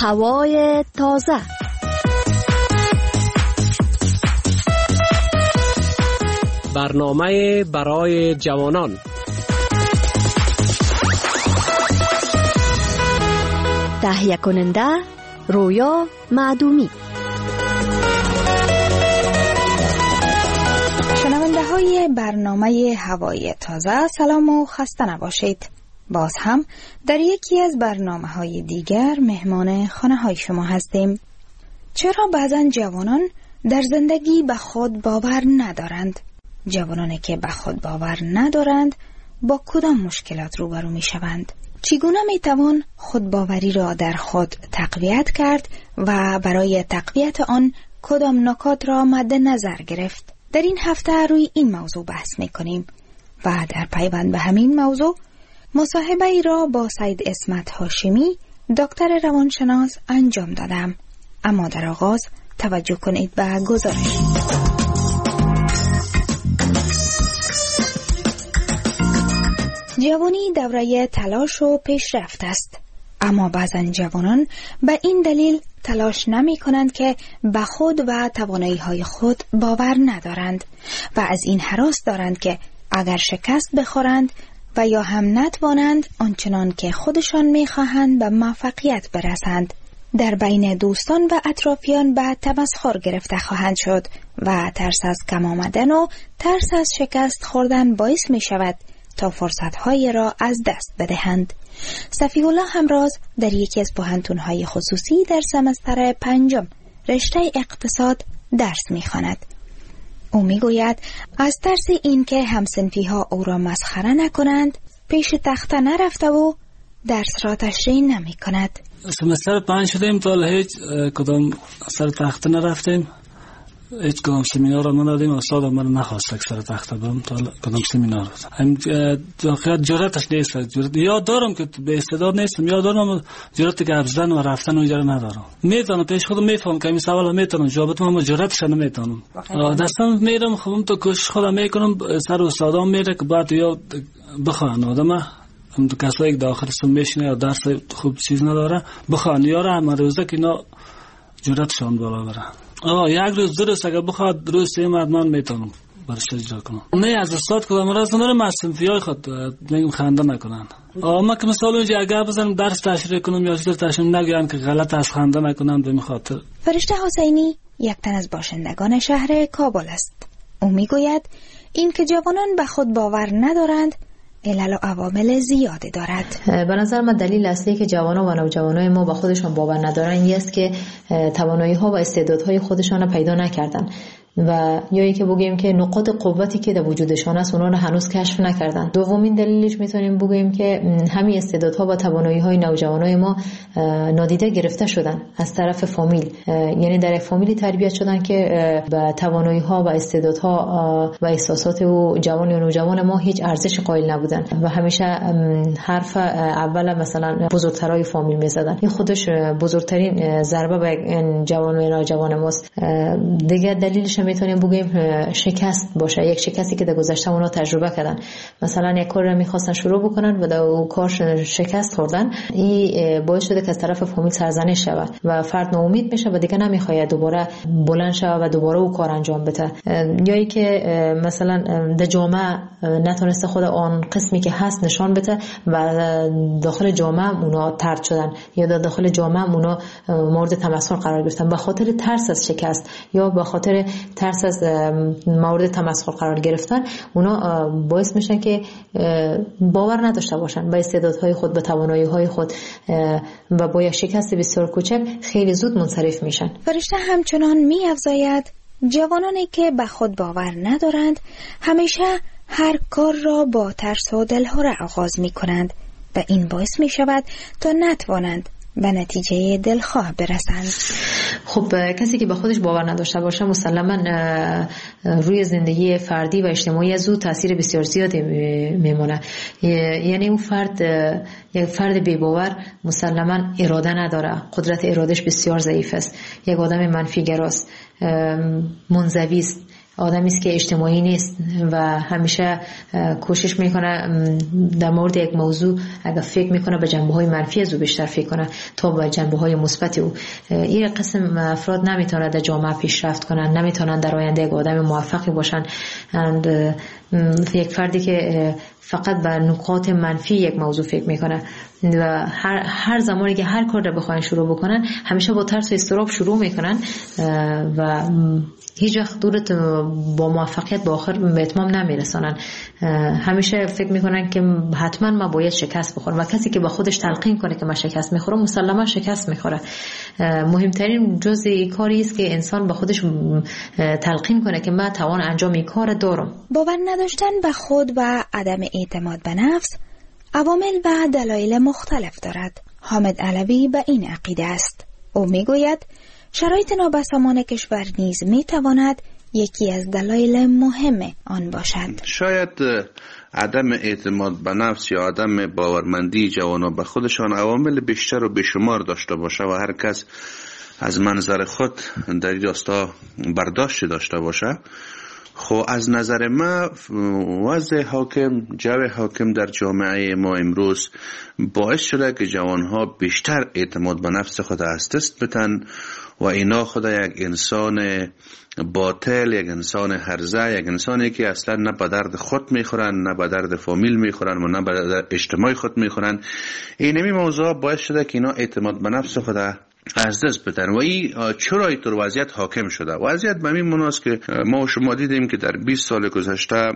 هوای تازه. برنامه برای جوانان. تهیه کننده رویا معدومی. شنونده های برنامه هوای تازه، سلام و خسته نباشید. باز هم در یکی از برنامه های دیگر مهمان خانه های شما هستیم. چرا بعضن جوانان در زندگی به خود باور ندارند؟ جوانانی که به خود باور ندارند با کدام مشکلات روبرو می شوند؟ چگونه می توان خودباوری را در خود تقویت کرد و برای تقویت آن کدام نکات را مد نظر گرفت؟ در این هفته روی این موضوع بحث می کنیم و در پیوند به همین موضوع مصاحبه ای را با سید اسمت هاشمی دکتر روانشناس انجام دادم. اما در آغاز توجه کنید به گزارش. جوانی دوره تلاش و پیشرفت است، اما بعضن جوانان به این دلیل تلاش نمی کنند که به خود و توانایی های خود باور ندارند و از این هراس دارند که اگر شکست بخورند و یا هم نتوانند آنچنان که خودشان می خواهند به موفقیت برسند، در بین دوستان و اطرافیان به تمسخر گرفته خواهند شد و ترس از کم آمدن و ترس از شکست خوردن باعث می شود تا فرصت‌های را از دست بدهند. صفی الله همراز در یکی از پوهنتون‌های خصوصی در سمستر 5 رشته اقتصاد درس می‌خواند. او می‌گوید از ترس اینکه همسنفی‌ها او را مسخره نکنند پیش تخته نرفته و درس را تشریح نمی‌کند. سمستر 5 شدیم تا هیچ کدام سر تخته نرفتیم، هیچ کدام سمینار را ندادیم. استاد ما نخواست که سر تخته برم تا کدام سمینار. هم جرأتش نیست. یاد دارم که به استعداد نیستم، یاد دارم جرأت گپ زدن و رفتن اونجا ندارم. میتونم پیش خودم میفهم که این سوال میتونم جواب بدم، اما جرأتش نمیتونم. دستم میرم خودم تو کوشش خودم میکنم، سر استادام میره که بعد یا بخوان آدم هم تو کسایی که داخل سم میشینه یا درس خوب چیز نداره بخوان یاره هم روزه که اینا جرأتشان بالا بره. یک روز درست اگر بخواد روز سه من میتونم برش اجرا کنم. نه از استاد کدام راست ندارم، از صنفیای خود میگم خنده نکنن. ما که مثلا اونجا اگر بزنم درس تشریح کنم یا چیز تشریح نگویم که غلط از خنده نکنم به خاطر. فرشته حسینی یک تن از باشندگان شهر کابل است. او میگوید این که جوانان به خود باور ندارند علل و عوامل زیاده دارد. به نظر من دلیل اصلی که جوانان و نوجوانای ما به خودشان باور ندارن این است که توانایی ها و استعدادهای خودشان را پیدا نکردن و یا اینکه بگیم که نقاط قوتی که در وجودشان است اونا رو هنوز کشف نکردن. دومین دلیلش میتونیم بگیم که همین استعدادها و توانایی‌های نوجوانای ما نادیده گرفته شدن از طرف فامیل، یعنی در یک فامیلی تربیت شدن که به توانایی‌ها و استعدادها و احساسات و جوان و نوجوان ما هیچ ارزش قائل نبودن و همیشه حرف اول مثلا بزرگترای فامیل میزدن. این خودش بزرگترین ضربه به جوان و نوجوان ماست. دیگه دلیلش میتونیم بگیم شکست باشه، یک شکستی که در گذشته اونا تجربه کردن. مثلا یک کار رو میخواستن شروع بکنن و در اون کار شکست خوردن، این باعث شده که از طرف فامیل سرزنش شود و فرد ناامید میشه و دیگه نمیخواد دوباره بلند شود و دوباره اون کار انجام بده. یا ای که مثلا در جامعه نتونسته خود آن قسمی که هست نشان بده و داخل جامعه اونا طرد شدن یا در داخل جامعه اونا مورد تمسخر قرار گرفتن به خاطر ترس از شکست یا به خاطر ترس از مورد تمسخر قرار گرفتن. اونا باعث میشن که باور نداشته باشن به استعدادهای خود، به توانایی‌های خود و با یک شکست بسیار کوچک خیلی زود منصرف میشن. فرشته همچنان می‌افزاید جوانانی که به خود باور ندارند همیشه هر کار را با ترس و دلهره آغاز میکنند و این باعث میشود تا نتوانند به نتیجه دلخواه برسند. خب کسی که به خودش باور نداشته باشه مسلماً روی زندگی فردی و اجتماعی از او تاثیر بسیار زیادی میمونه. یعنی اون فرد، یک فرد بی باور مسلماً اراده نداره، قدرت ارادش بسیار ضعیف است، یک آدم منفی گراست، منزوی است، آدمی است که اجتماعی نیست و همیشه کوشش میکنه در مورد یک موضوع اگر فکر میکنه به جنبه‌های منفی از او بیشتر فکر کنه تا به جنبه‌های مثبت او. این قسم افراد نمیتونن در جامعه پیشرفت کنن، نمیتونن در آینده یک آدم موفقی باشن. یک فردی که فقط به نکات منفی یک موضوع فکر میکنه و هر زمانی که هر کار رو بخواین شروع بکنن همیشه با ترس و اضطراب شروع میکنن و هیچ وقت دورت با موفقیت با آخر به اتمام نمیرسانن. همیشه فکر میکنن که حتما ما باید شکست بخورم و کسی که با خودش تلقین کنه که من شکست میخورم مسلما شکست میخوره. مهمترین جزء کاری است که انسان با خودش تلقین کنه که من توان انجام این کار دارم. باور نداشتن به خود و عدم اعتماد به نفس عوامل و دلایل مختلف دارد. حامد علوی به این عقیده است. او میگوید شرایط نابسامان کشور نیز میتواند یکی از دلایل مهم آن باشد. شاید عدم اعتماد به نفس یا عدم باورمندی جوانان به خودشان عوامل بیشتر و بیشمار داشته باشه و هر کس از منظر خود در این راستا برداشت داشته باشه. خب از نظر ما وضع حاکم، جو حاکم در جامعه ما امروز باعث شده که جوانها بیشتر اعتماد به نفس خود از دست بدن و اینا خود یک انسان باطل، یک انسان هرزه، یک انسانی که اصلا نه به درد خود میخورن، نه به درد فامیل میخورن و نه به درد اجتماع خود میخورن. اینمی موضوع باعث شده که اینا اعتماد به نفس خود از دست بدن و این چرا اینطور وضعیت حاکم شده؟ وضعیت به این مناست که ما و شما دیدیم که در 20 سال گذشته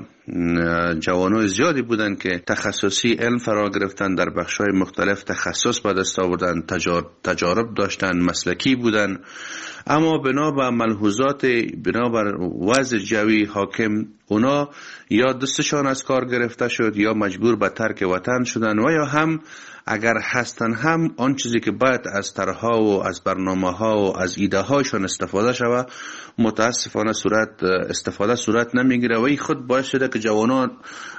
جوانای زیادی بودن که تخصصی علم فرا گرفتن، در بخش‌های مختلف تخصص به دست آوردن، تجارب داشتن، مسلکی بودن، اما بنابر ملحوظات، بنابر وضع جوی حاکم اونا یا دستشان از کار گرفته شد یا مجبور به ترک وطن شدن و یا هم اگر هستن هم آن چیزی که باید از طرح‌ها و از برنامه‌ها و از ایده‌هاشون استفاده شود متاسفانه صورت نمیگیره و این خود باعث شده که جوانان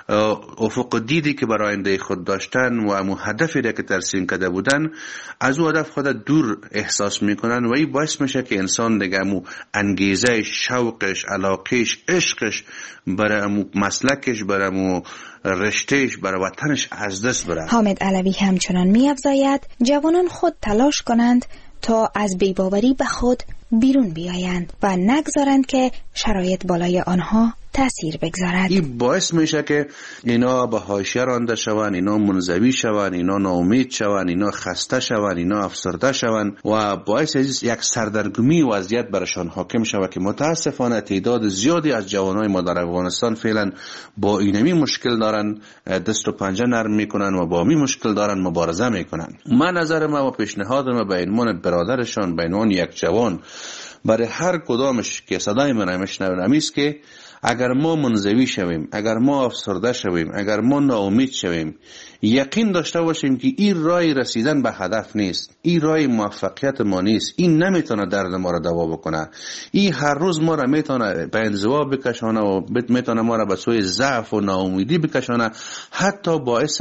افق دیدی که برای آینده خود داشتن و امو هدفی را که ترسیم کرده بودن از او هدف خود دور احساس میکنن و این باعث میشه که انسان دیگه امو انگیزه، شوقش، علاقش، عشقش برای امو مسلکش، برای امو رشتهش، برای وطنش از دست بره. حامد علوی همچنان می‌افزاید جوانان خود تلاش کنند تا از بی‌باوری به خود بیرون بیایند و نگذارند که شرایط بالای آنها تأثیر بگذارد. این باعث میشه که اینا به حاشیه رانده شوند، اینا منزوی شوند، اینا ناامید شوند، اینا خسته شوند، اینا افسرده شوند و باعث یک سردرگمی وضعیت برشان حاکم شود که متاسفانه تعداد زیادی از جوانای ما در افغانستان فعلا با اینمی مشکل دارن، دست و پنجه نرم میکنن و با این مشکل دارن مبارزه میکنن. من نظر ما و پیشنهاد ما به عنوان برادرشان، به عنوان یک جوان برای هر کدامش که صدای من میشنوند است که اگر ما منزوی شویم، اگر ما افسرده شویم، اگر ما ناامید شویم، یقین داشته باشیم که این راه رسیدن به هدف نیست، این راه موفقیت ما نیست، این نمیتونه درد ما را دوا بکنه، این هر روز ما را میتونه به انزوا بکشانه و میتونه ما را به سوی ضعف و ناامیدی بکشانه، حتی باعث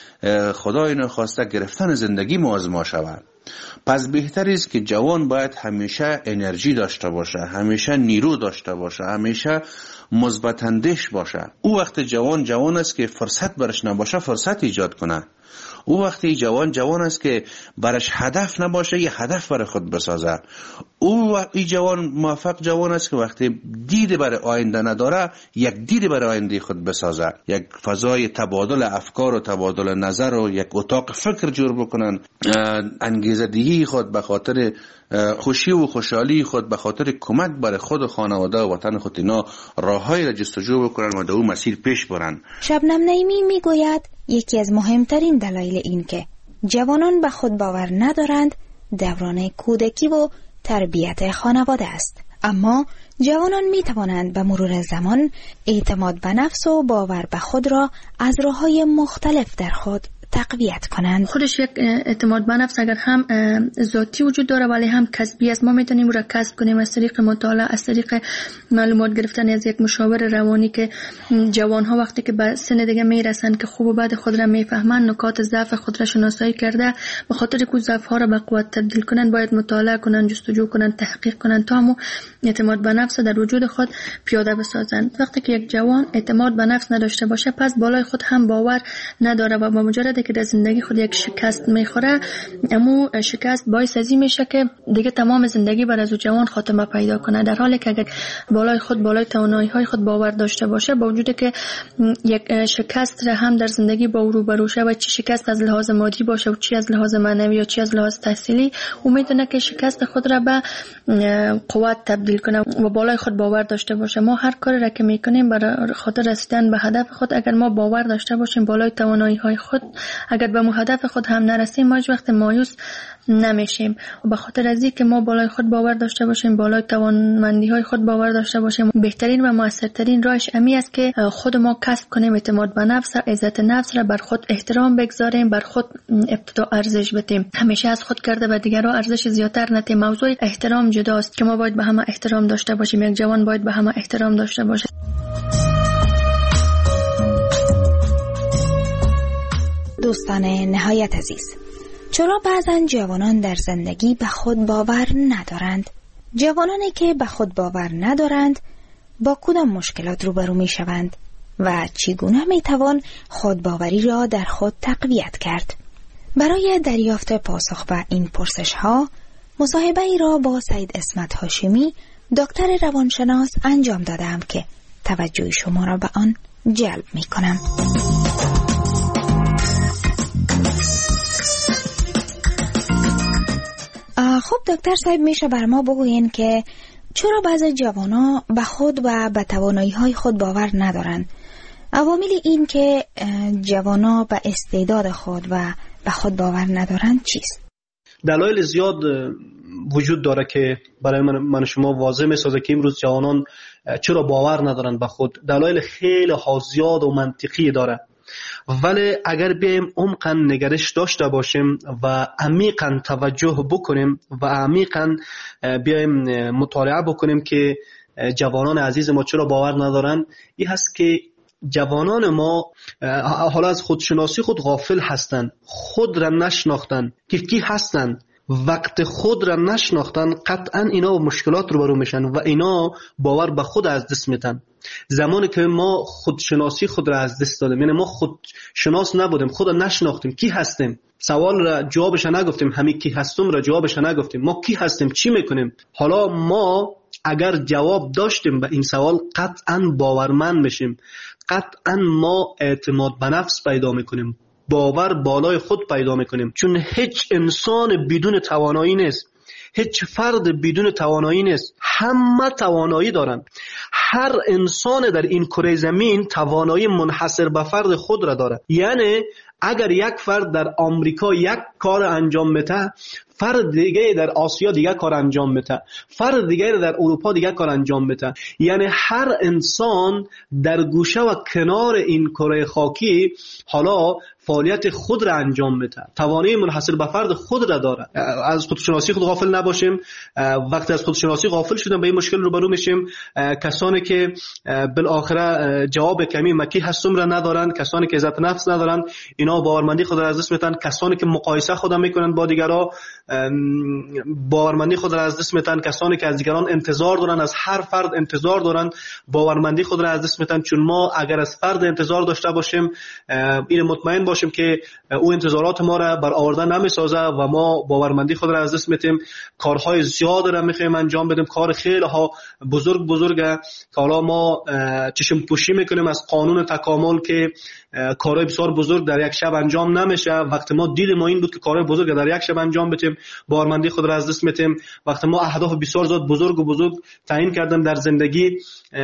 خدای نخواسته گرفتن زندگی ما از ما شود. پس بهتر است که جوان باید همیشه انرژی داشته باشه، همیشه نیرو داشته باشه، همیشه مثبت اندیش باشه. او وقت جوان است که فرصت برش نباشه فرصت ایجاد کنه. او وقتی جوان است که برش هدف نباشه یه هدف برای خود بسازه. او جوان موفق جوان است که وقتی دید برای آینده نداره یک دید برای آینده خود بسازه، یک فضای تبادل افکار و تبادل نظر و یک اتاق فکر جور بکنن، انگیزه دهی خود به خاطر خوشی و خوشحالی خود به خاطر کمک برای خود و خانواده و وطن خود اینا راههایی را جستجو بکنن و در اون مسیر پیش برن. شبنم نعیمی میگوید یکی از مهمترین دلایل این که جوانان به خود باور ندارند دوران کودکی و تربیت خانواده است. اما جوانان می توانند به مرور زمان اعتماد به نفس و باور به خود را از راه‌های مختلف در خود تقویت کنند. خودش یک اعتماد به نفس اگر هم ذاتی وجود داره ولی هم کسبی است. ما میتونیم را کسب کنیم از طریق مطالعه، از طریق معلومات گرفتن از یک مشاور روانی که جوانها وقتی که به سن دیگه میرسن که خوب و بد خود را میفهمن، نکات ضعف خود را شناسایی کرده، به خاطر که ضعف ها را به قوت تبدیل کنن باید مطالعه کنن، جستجو کنن، تحقیق کنن تا هم اعتماد به نفس در وجود خود پیاده بسازن. وقتی که یک جوان اعتماد به نفس نداشته باشه پس بالای خود هم باور نداره و با مجرد که در زندگی خود یک شکست میخوره، امو شکست باعث ازی میشه که دیگه تمام زندگی بر از او جوان خاتمه پیدا کنه. در حالی که اگر بالای خود، بالای توانایی های خود باور داشته باشه، با وجود که یک شکست را هم در زندگی با او روبرو شه و چی شکست از لحاظ مادی باشه و چی از لحاظ معنوی یا چی از لحاظ تحصیلی، او میتونه که شکست خود را به قوت تبدیل کنه و بالای خود باور داشته باشه. ما هر کاری را که میکنیم برای خاطر رسیدن به هدف خود، اگر ما باور داشته باشیم بالای توانایی های خود، اگر به هدف خود هم نرسیم ما هیچ وقت مایوس نمیشیم. و به خاطر از اینکه ما بالای خود باور داشته باشیم، بالای توانمندی های خود باور داشته باشیم، بهترین و موثرترین راهش امی است که خود ما کسب کنیم اعتماد به نفس، عزت نفس را، بر خود احترام بگذاریم، بر خود ابتدا ارزش بدیم. همیشه از خود کرده و دیگران ارزش زیاتر ندیم. موضوع احترام جداست که ما باید به همه احترام داشته باشیم. یک جوان باید به همه احترام داشته باشه. دوستان نهایت عزیز، چرا بعضن جوانان در زندگی به خود باور ندارند؟ جوانانی که به خود باور ندارند با کدام مشکلات روبرو می شوند و چگونه می توان خودباوری را در خود تقویت کرد؟ برای دریافت پاسخ به این پرسش ها مصاحبه ای را با سید اسمت هاشمی، دکتر روانشناس انجام دادم که توجه شما را به آن جلب می کنم. خب دکتر صاحب، میشه بر ما بگوین که چرا بعضی جوانا به خود و به توانایی‌های خود باور ندارن؟ عوامل این که جوانا به استعداد خود و به خود باور ندارن چیست؟ دلایل زیاد وجود داره که برای من شما واضح میسازه که امروز جوانان چرا باور ندارن به خود. دلایل خیلی زیاد و منطقی داره، ولی اگر بیایم عمقاً نگرش داشته باشیم و عمیقاً توجه بکنیم و عمیقاً بیایم مطالعه بکنیم که جوانان عزیز ما چرا باور ندارن، این هست که جوانان ما حالا از خودشناسی خود غافل هستند، خود را نشناختن که کی هستند. وقت خود را نشناختن قطعا اینا مشکلات رو برو میشن و اینا باور به خود از دست میتن. زمانی که ما خودشناسی خود را از دست دادیم، یعنی ما خودشناس نبودیم، خود را نشناختیم، کی هستیم، سوال را جوابش نگفتیم، همین کی هستم را جوابش نگفتیم، ما کی هستیم، چی میکنیم. حالا ما اگر جواب داشتیم به این سوال قطعا باورمند میشیم، قطعا ما اعتماد به نفس پیدا میکنیم، باور بالای خود پیدا میکنیم. چون هیچ انسان بدون توانایی نیست، هیچ فرد بدون توانایی نیست، همه توانایی دارن. هر انسان در این کره زمین توانایی منحصر به فرد خود را داره. یعنی اگر یک فرد در آمریکا یک کار انجام میده، فرد دیگه در آسیا دیگه کار انجام میده، فرد دیگه در اروپا دیگه کار انجام میده. یعنی هر انسان در گوشه و کنار این کره خاکی حالا فعالیت خود را انجام میده، توانایی منحصر به فرد خود را داره. از خودشناسی خود غافل نباشیم. وقتی از خودشناسی غافل شدیم به این مشکل روبرو میشیم. کسانی که بالاخره جواب کمی مکی هستم را ندارن، کسانی که عزت نفس ندارن، اینا باورمندی خود را از دست میدن. کسانی که مقایسه خود میکنن با دیگران، باورمندی خود را از دست میدن. کسانی که از دیگران انتظار دارن، از هر فرد انتظار دارن، باورمندی خود را از دست میدن. چون ما اگر از فرد انتظار داشته باشیم، این مطمئن باشیم که او انتظارات ما را برآورده نمیسازه و ما باورمندی خود را از دست میدیم. کارهای زیاد را میخوایم انجام بدیم، کار خیلی ها بزرگه که حالا ما چشم پوشی میکنیم از قانون تکامل که کارهای بسیار بزرگ در یک شب انجام نمیشه. وقتی ما دید ما این بود که کارهای بزرگ در یک شب انجام بدیم، باورمندی خود را از دست میدیم. وقتی ما اهداف بسیار زیاد بزرگ تعیین کردیم در زندگی،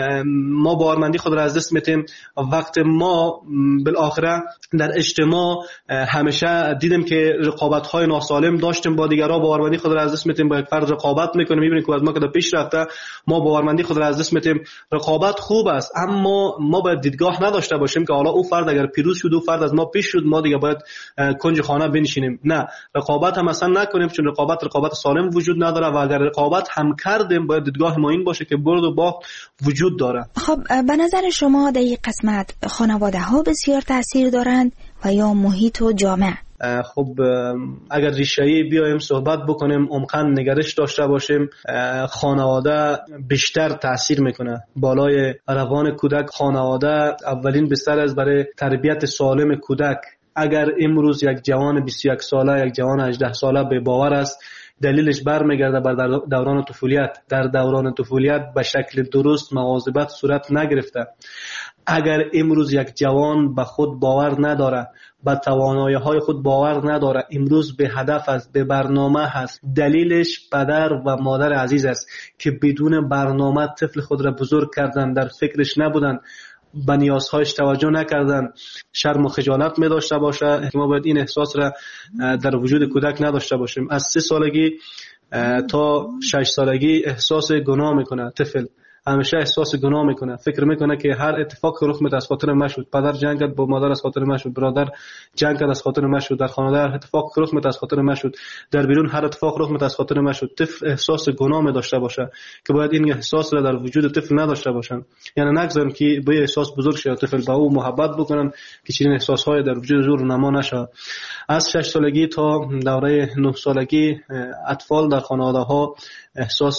ما باورمندی خود را از دست میدیم. وقتی ما بالاخره در اجتماع همیشه دیدیم که رقابت‌های ناسالم داشتیم با دیگران، باورمندی خود را از دست میدیم. با یک فرد رقابت میکنیم، میبینیم که از ما که پیش رفته، ما باورمندی خود را از دست میدیم. رقابت خوب است، اما ما باید دیدگاه نداشته باشیم که حالا او فرد اگر پیروز شد، او فرد از ما پیش شد، شد ما دیگه باید کنج خانه بنشینیم. نه، رقابت هم اصلا نکنیم، چون رقابت سالم وجود نداره و اگر رقابت هم کردیم باید دیدگاه ما این باشه که برد و باخت وجود داره. خب به نظر شما در این قسمت خانواده ها بسیار تاثیر دارند و یا محیط و جامعه؟ خب اگر ریشه‌ای بیایم صحبت بکنیم، عمقاً نگرش داشته باشیم، خانواده بیشتر تاثیر میکنه بالای روان کودک. خانواده اولین بستر است برای تربیت سالم کودک. اگر امروز یک جوان 21 ساله، یک جوان 18 ساله به باور است، دلیلش برمیگرده بر دوران طفولیت. در دوران طفولیت به شکل درست مواظبت صورت نگرفته. اگر امروز یک جوان به خود باور نداره، به توانایی‌های خود باور نداره، امروز به هدف است، به برنامه هست، دلیلش پدر و مادر عزیز است که بدون برنامه طفل خود را بزرگ کردن، در فکرش نبودن، به نیازهایش توجه نکردن، شرم و خجالت می داشته باشه. ما باید این احساس را در وجود کودک نداشته باشیم. از 3 سالگی تا 6 سالگی احساس گناه میکنه طفل، همیشه احساس گناه میکنه، فکر میکنه که هر اتفاق که رخ میده از خاطر من شد، پدر جنگ کرد با مادر از خاطر من شد، برادر جنگ کرد از خاطر من شد، در خانواده هر اتفاق که رخ میده از خاطر من شد، در بیرون هر اتفاق رخ میده از خاطر من شد. طفل احساس گناه می داشته باشه که باید این احساس را در وجود طفل نداشته باشن. یعنی نگذارن که به احساس بزرگ شه، طفل با او محبت بکنن که چنین احساسهای در وجود زور نما نشه. از 6 سالگی تا دوره 9 سالگی اطفال در خانواده ها احساس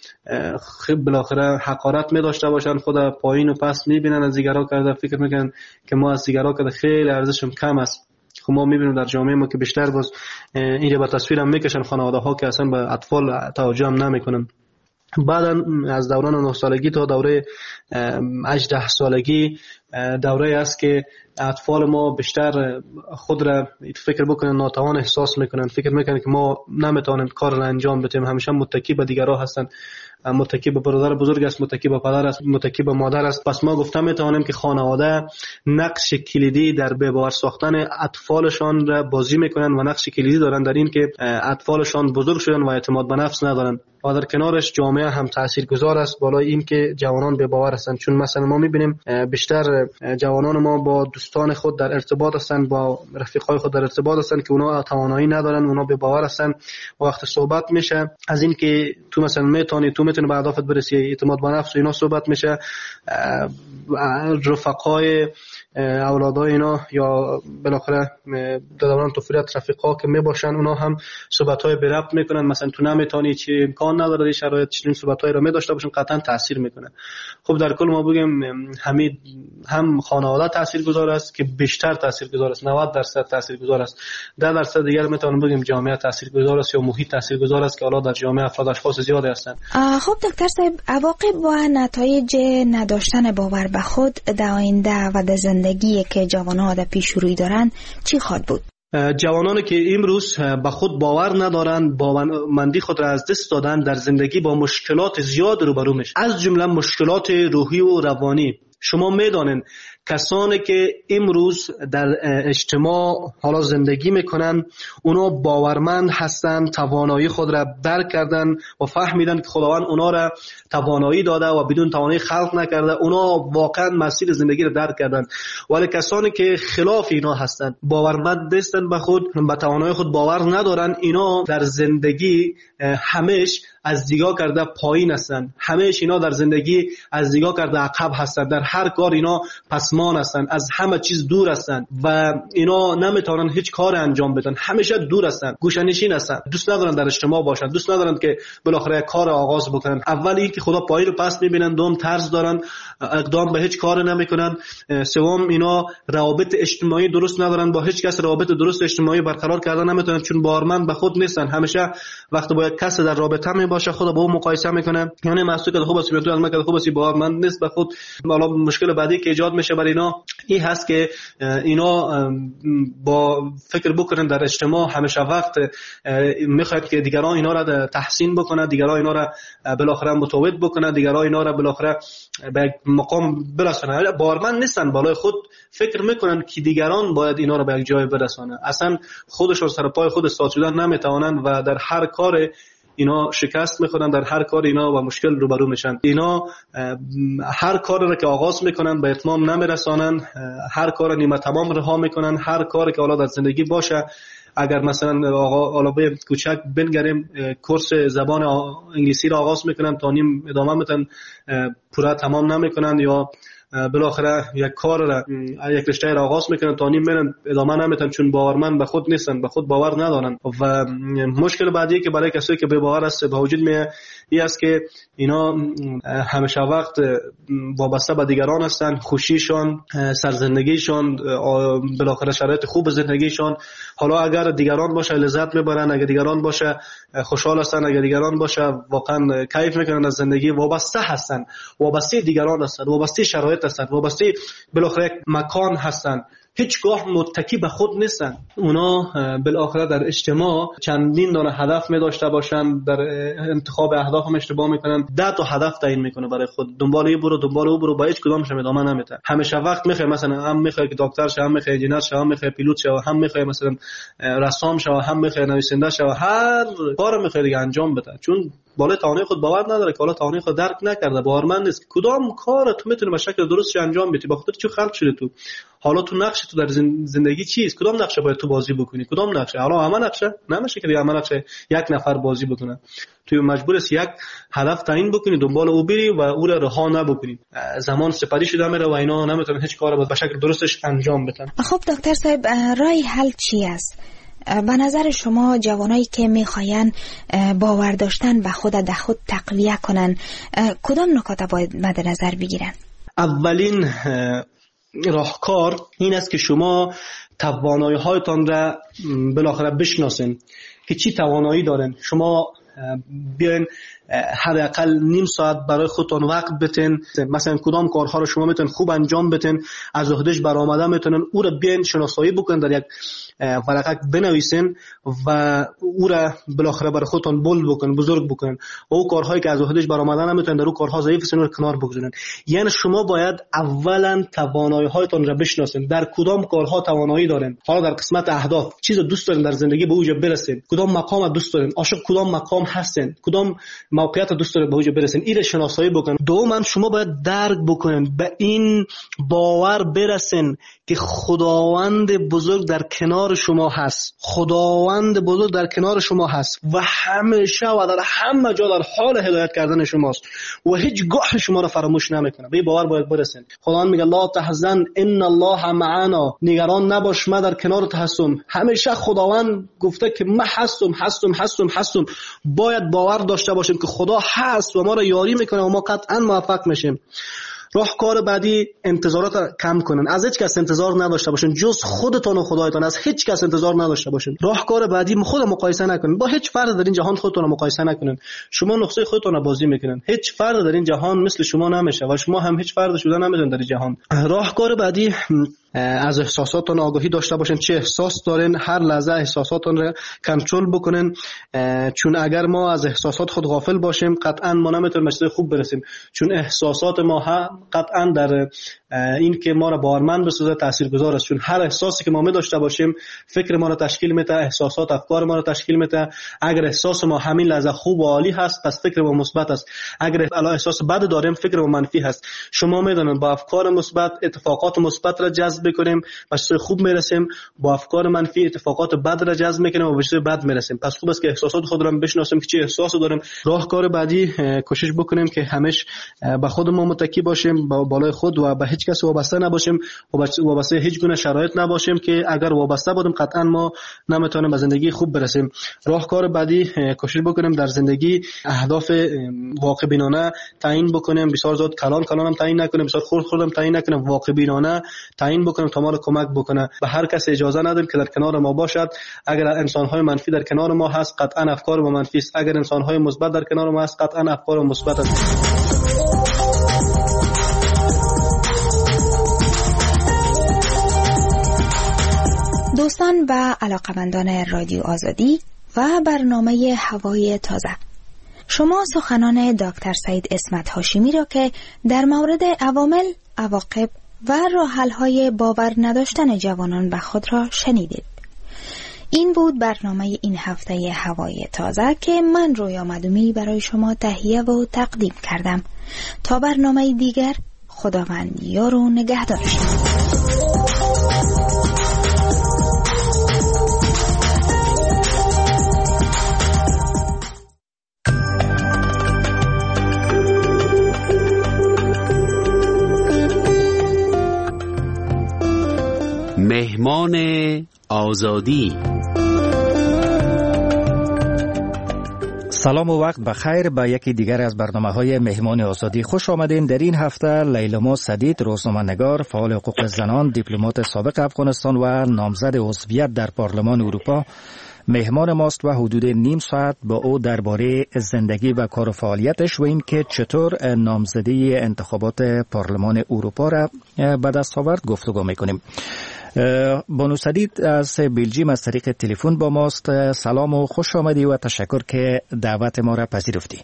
بالاخره حقارت می داشته باشن، خود پایین و پس می بینن، از دیگرها کرده فکر میکنن که ما از دیگرها کرده خیلی ارزشم کم است. خب ما میبینیم در جامعه ما که بیشتر باز این به تصویر هم میکشن خانواده ها که اصلا به اطفال توجه هم نمیکنن. بعد از دوران 9 سالگی تا دوره 18 سالگی دوره است که اطفال ما بیشتر خود را فکر بکنن ناتوان احساس میکنن، فکر میکنن که ما نمیتونیم کار را انجام بدیم، همیشه متکی به دیگرها هستن، متکی به برادر بزرگ است، متکی به پدر است، متکی به مادر است. پس ما گفتم میتونیم که خانواده نقش کلیدی در به باور ساختن اطفالشان را بازی میکنن و نقش کلیدی دارن در این که اطفالشان بزرگ شدن و اعتماد به نفس ندارن. و در کنارش جامعه هم تاثیرگذار است بالای این که جوانان به باور هستند. چون مثلا ما میبینیم بیشتر جوانان ما با دوستان خود در ارتباط هستند، با رفیقای خود در ارتباط هستند که اونا توانایی ندارن، اونا به باور هستند. وقت صحبت میشه از این که تو مثلا میتونی به هدفت برسی، اعتماد به نفس و اینا صحبت میشه، رفقای اولادای اینا یا بالاخره در دوران طفولیت رفیقا که میباشن اونا هم صحبت‌های به ربط میکنن، مثلا تو نمیتونی، چی امکان نداره این شرایط، چنین صحبت‌هایی رو می‌داشته باشن، قطعا تاثیر میکنه. خب در کل ما بگیم هم خانواده تاثیرگذار است که بیشتر تاثیرگذار است، 90% تاثیرگذار است، 10% دیگر میتونیم بگیم جامعه تاثیرگذار است یا محیط تاثیرگذار است که حالا در جامعه افراد اشخاص زیاد هستند. خب دکتر صاحب، عواقب با نتایج نداشتن باور به خود در آینده و در زندگی که جوانان در پیش روی دارن چی خواهد بود؟ جوانانی که امروز به خود باور ندارند، باورمندی خود را از دست دادن، در زندگی با مشکلات زیاد روبرو میشن، از جمله مشکلات روحی و روانی. شما میدانین کسانی که امروز در اجتماع حالا زندگی میکنن اونا باورمند هستن، توانایی خود را درک کردن و فهمیدن که خداوند اونا را توانایی داده و بدون توانایی خلق نکرده، اونا واقعا مسیر زندگی را درک کردن. ولی کسانی که خلاف اینا هستن، باورمند نیستن به خود، به توانایی خود باور ندارن، اینا در زندگی همیشه از دیگاه کرده پایین هستن، همیشه اینا در زندگی از دیگاه کرده عقب هستن، در هر کار اینا پسمان هستن، از همه چیز دور هستن و اینا نمیتونن هیچ کار انجام بدن، همیشه دور هستن، گوشه‌نشین هستن، دوست ندارن در اجتماع باشن، دوست ندارن که بالاخره کار آغاز بکنن. اول این که خدا پایین و پست میبینن، دوم طرز دارن، اقدام به هیچ کار نمیکنن، سوم اینا روابط اجتماعی درست ندارن، با هیچ کس روابط درست اجتماعی برقرار کردن نمیتونن چون باورمند به خود نیستن. همیشه وقتی با یک کس در رابطه باشه خدا با اون مقایسه میکنه، یعنی محسوب که خوب است، میتونه از من خوب است، باورمند نیست به خود. حالا مشکل بعدی که ایجاد میشه برای اینا این هست که اینا با فکر بکنن در اجتماع همیشه وقت میخواد که دیگران اینا را تحسین بکنه، دیگران اینا را بالاخره متواضع بکنه، دیگران اینا را بالاخره به مقام برسونه. باورمند نیستن، بالای خود فکر میکنن که دیگران باید اینا را به یک جای برسونه، اصلا خودشون سر پای خود ایستاد شدن نمیتونن و در هر کار اینا شکست میخورن در هر کار، اینا با مشکل روبرو میشن. اینا هر کار را که آغاز میکنن به اتمام نمیرسانن، هر کار نیمه تمام رها میکنن. هر کاری که حالا در زندگی باشه، اگر مثلا علاوه کوچک بنگریم کورس زبان انگلیسی را آغاز میکنن تا نیم ادامه میتن، پورا تمام نمیکنن، یا بالاخره یک کار را یک رشته را آغاز میکنن تا نیم میرن ادامه نمیتن، چون باورمند به خود نیستن، به خود باور ندارن. و مشکل بعدی که برای کسایی که بی باور است به وجود میاد این است که اینا همیشه وقت وابسته به دیگران هستن، خوشیشان، سرزندگیشان، بالاخره شرایط خوب زندگیشان. حالا اگر دیگران باشه لذت میبرن، اگر دیگران باشه خوشحال هستن، اگر دیگران باشه واقعا کیف میکنن از زندگی. وابسته هستن، وابسته دیگران هستن، وابسته شرایط هستن، وابسته بالاخره مکان هستن، هیچگاه متکی به خود نیستن. اونا بالاخره در اجتماع چندین دانه هدف می داشته باشن، در انتخاب اهداف هم اشتباه میکنن. 10 تا هدف تعیین میکنه برای خود، دنبال این برو دنبال اون برو، با هیچ کدامش ادامه نمیده. همیشه وقت میخوای مثلا هم میخوای که دکتر شه، هم میخوای انجینر شه، هم میخوای پیلوت شه، هم میخوای مثلا رسام شه، هم میخوای نویسنده شه، هر کار میخوای دیگه انجام بده، چون بالای توانای خود باور نداره که بالا توانای خود درک نکرده، باورمند نیست کدام کار تو میتونی به شکل درست انجام بدی. به خاطر چی خلق شده تو؟ حالا تو نقش تو در زندگی چیست؟ کدام نقشه باید تو بازی بکنی؟ کدام نقشه؟ حالا همه نقشه نمیشه که همه نقشه یک نفر بازی بکنه. تو مجبور است یک هدف تعیین بکنی، دنبال او بری و او را رها نبکنی. زمان سپری شده میره و اینا نمیتونن هیچ کاری به شکل درستش انجام بدن. خب دکتر صاحب، راه حل چی است؟ به نظر شما جوانایی که میخواین باور داشتن به خود در خود تقویه کنن، کدام نکات باید مد نظر بگیرن؟ اولین راهکار این است که شما توانایی هایتان را بالاخره بشناسین که چی توانایی دارین. شما بیاین حداقل نیم ساعت برای خودتون وقت بتین، مثلا کدام کارها رو شما میتونین خوب انجام بدین، از عهدهش برآمده میتونین، او رو بیاین شناسایی بکنین، در یک ورقه بنویسین و او را بالاخره برای خودتون بولد بکنین، بزرگ بکنین. و او کارهایی که از عهدهش برآمده نمیتونین، در او کارها ضعیف هستین رو کنار بگذارین. یعنی شما باید اولا توانایی هایتون را بشناسین، در کدام کارها توانایی دارین. حالا در قسمت اهداف چیز دوست دارین در زندگی به اوج برسین، کدام مقام دوست دارین، عاشق کدام مقام هستین، کدام موقعیت دوست دارین به اوج برسین، این شناسایی بکنین. دوما شما باید درک بکنین، به این باور برسین که خداوند بزرگ در کنار شما هست، خداوند بزرگ در کنار شما هست و همیشه و در همه جا در حال هدایت کردن شماست و هیچ گاه شما را فراموش نمیکنه. به این باور باید برسین. خداوند میگه لا تحزن ان الله معنا، نگران نباش من در کنارت هستم. همیشه خداوند گفته که من هستم. باید باور داشته باشیم که خدا هست و ما را یاری میکنه و ما قطعا موفق میشیم. راهکار بعدی انتظارات کم کنن، از هیچ کس انتظار نداشته باشین جز خودتون و خدایتان، از هیچ کس انتظار نداشته باشین. راهکار بعدی خود مقایسه نکنین، با هیچ فرد در این جهان خودتون رو مقایسه نکنین. شما نقطه خودتون رو بازی میکنین، هیچ فرد در این جهان مثل شما نمیشه و شما هم هیچ فرد شده نمیتونین در این جهان. راهکار بعدی از احساساتتون آگاهی داشته باشین، چه احساس دارین، هر لحظه احساساتتون رو کنترل بکنین، چون اگر ما از احساسات خود غافل باشیم قطعا ما نمیتونیم به چیز خوب برسیم، چون احساسات ما هم قطعا در این که ما را باورمند بسازه تاثیرگذار است، چون هر احساسی که ما می داشته باشیم فکر ما را تشکیل میده، احساسات افکار ما را تشکیل میده. اگر احساس ما همین لحظه خوب و عالی هست پس فکر ما مثبت است، اگر احساس بد داریم فکر ما منفی هست. شما میدونید با افکار مثبت اتفاقات مثبت را جذب کنیم به چیز خوب میرسیم، با افکار منفی اتفاقات بد را جذب میکنیم و به چیز بد میرسیم. پس خوب است که احساسات خود را بشناسیم که چه احساسی داریم. راهکار بعدی کوشش بکنیم که همیشه به خودمون متکی باشیم، با بالای خود و به هیچ کس وابسته نباشیم و وابسته هیچ گونه شرایط نباشیم که اگر وابسته بودیم قطعا ما نمیتونیم به زندگی خوب برسیم. راهکار بعدی کوشش بکنیم در زندگی اهداف واقع بینانه تعیین بکنیم، بسیار زیاد کلان هم تعیین نکنیم، بسیار خرد هم تعیین نکنیم، واقع بینانه تعیین بکنیم تا ما رو کمک بکنه. به هر کس اجازه ندیم که در کنار ما باشد. اگر انسان‌های منفی در کنار ما هست قطعا افکار ما منفی است، اگر انسان‌های مثبت در کنار ما هست قطعا افکار مثبت است. دوستان و علاقمندان رادیو آزادی و برنامه هوای تازه، شما سخنان دکتر سعید اسمت هاشمی را که در مورد عوامل، عواقب و راه‌حل‌های باور نداشتن جوانان به خود را شنیدید. این بود برنامه این هفته هوای تازه که من رویا مدومی برای شما تهیه و تقدیم کردم. تا برنامه دیگر، خداوند یار و نگهدار شما. مهمان آزادی. سلام و وقت بخیر به یکی دیگر از برنامه‌های مهمان آزادی. خوش آمدین. در این هفته لیلما سدید، روزنامه‌نگار، فعال حقوق زنان، دیپلمات سابق افغانستان و نامزد عضویت در پارلمان اروپا مهمان ماست و حدود نیم ساعت با او درباره زندگی و کار و فعالیتش و این که چطور نامزدی انتخابات پارلمان اروپا را به دست آورد گفتگو می‌کنیم. بانو سدید از بلژیم از طریق تلفن با ماست. سلام و خوش آمدی و تشکر که دعوت ما را پذیرفتی.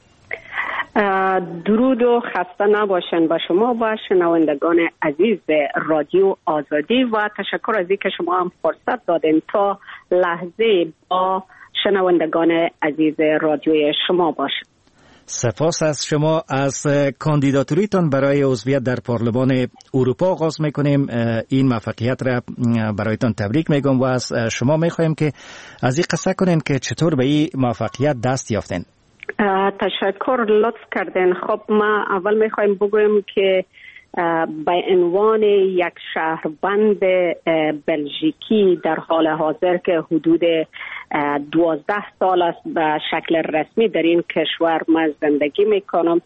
درود و خسته نباشن با شما و شنوندگان عزیز رادیو آزادی و تشکر از اینکه شما هم فرصت دادین تا لحظه با شنوندگان عزیز رادیوی شما باشم. سپاس از شما. از کاندیداتوریتان برای عضویت در پارلمان اروپا آغاز میکنیم. این موفقیت را برایتان تبریک میگم و از شما میخوایم که از این قصه کنین که چطور به این موفقیت دست یافتین. تشکر، لطف کردین. خب ما اول میخوایم بگویم که به عنوان یک شهروند بلژیکی در حال حاضر که حدود 12 سال است به شکل رسمی در این کشور من زندگی میکنم،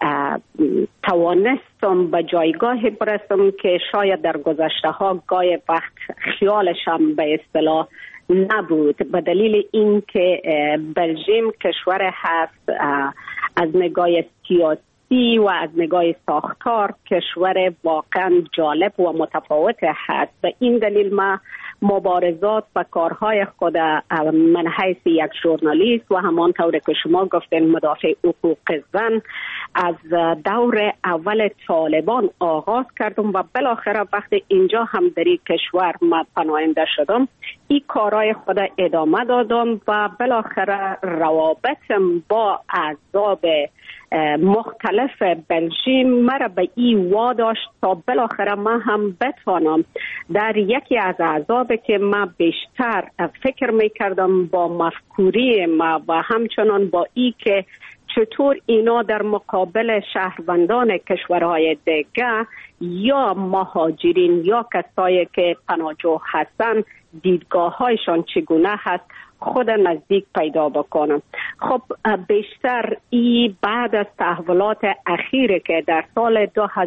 توانستم به جایگاهی برسم که شاید در گذشته ها گاهی وقت خیالشم به اصطلاح نبود، به دلیل اینکه بلژیم کشور هست از نگاه سیاسی و از نگاه ساختار کشور واقعا جالب و متفاوت هست. به این دلیل ما مبارزات و کارهای خود من حیث یک ژورنالیست و همانطور که شما گفتین مدافع حقوق زن از دور اول طالبان آغاز کردم و بالاخره وقتی اینجا هم در این کشور ما پناهنده شدم این کارهای خود ادامه دادم و بالاخره روابطم با احزاب مختلف بلژیم مرا به این واداشت تا بالاخره ما هم بتوانم در یکی از احزاب که ما بیشتر فکر میکردم با مفکوری ما و همچنان با ای که چطور اینا در مقابل شهروندان کشورهای دیگه یا مهاجرین یا کسایی که پناهجو هستن دیدگاه‌هایشان چگونه هست خود نزدیک پیدا بکنم. خب بیشتر ای بعد از تحولات اخیری که در سال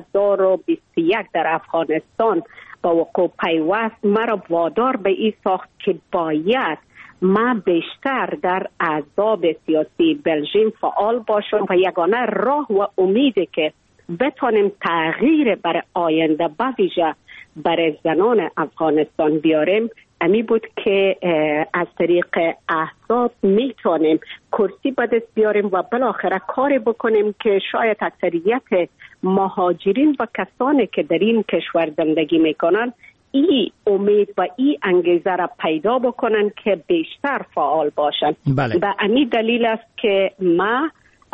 2021 در افغانستان با وقوع پیوست مرا وادار به این ساخت که باید ما بیشتر در احزاب سیاسی بلژیم فعال باشم و یگانه راه و امیدی که بتونیم تغییر برای آینده به ویژه برای زنان افغانستان بیاریم امی بود که از طریق احزاب میتونیم کرسی به دست بیاریم و بالاخره کاری بکنیم که شاید اکثریت مهاجرین و کسانی که در این کشور زندگی میکنن این امید و این انگیزه را پیدا بکنن که بیشتر فعال باشن. بله. به امی دلیل است که ما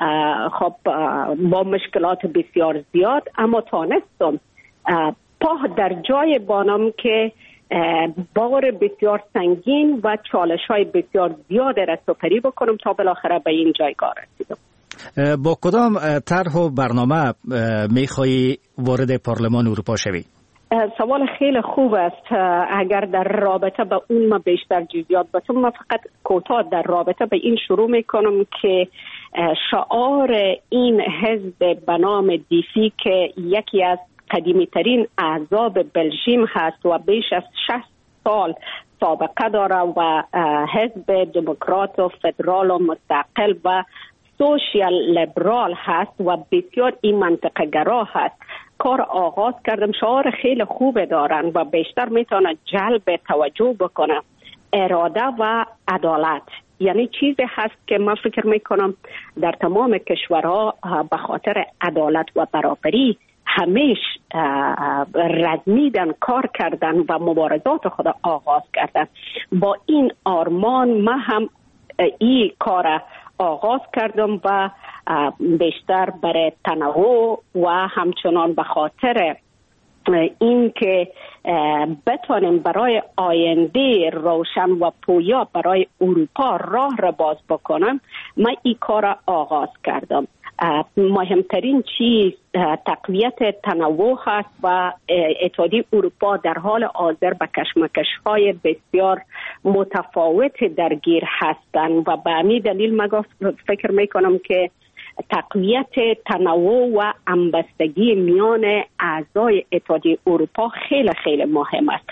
خب با مشکلات بسیار زیاد اما تانستم پا در جای بانم که بار بسیار سنگین و چالش های بسیار زیاد را سپری بکنم تا بالاخره به این جایگاه رسیدم. با کدام طرح و برنامه میخوایی وارد پارلمان اروپا شوی؟ سوال خیلی خوب است. اگر در رابطه به اون ما بیشتر جزئیات بتم، من فقط کوتاه در رابطه به این شروع میکنم که شعار این حزب به نام دیفی که یکی از قدیمی ترین احزاب بلژیم هست و بیش از 60 سال سابقه داره و حزب دموکرات و فدرال و مستقل و سوشیال لیبرال هست و بسیار این منطقه گرا هست. کار آغاز کردم، شعار خیلی خوب دارن و بیشتر میتونه جلب توجه بکنه. اراده و عدالت یعنی چیزی هست که من فکر میکنم در تمام کشورها به خاطر عدالت و برابری همیش رزمیدن، کار کردن و مبارزات خود آغاز کردن. با این آرمان من هم این کار آغاز کردم و بیشتر برای تنوع و همچنان به خاطر این که بتوانیم برای آینده روشن و پویا برای اروپا راه را باز بکنم، من این کار آغاز کردم. مهمترین چیز تقویت تنوع هست و اتحادیه اروپا در حال حاضر به کشمکش‌های بسیار متفاوت درگیر هستند و به همین دلیل من فکر میکنم که تقویت تنوع و همبستگی میان اعضای اتحادیه اروپا خیلی خیلی مهم است.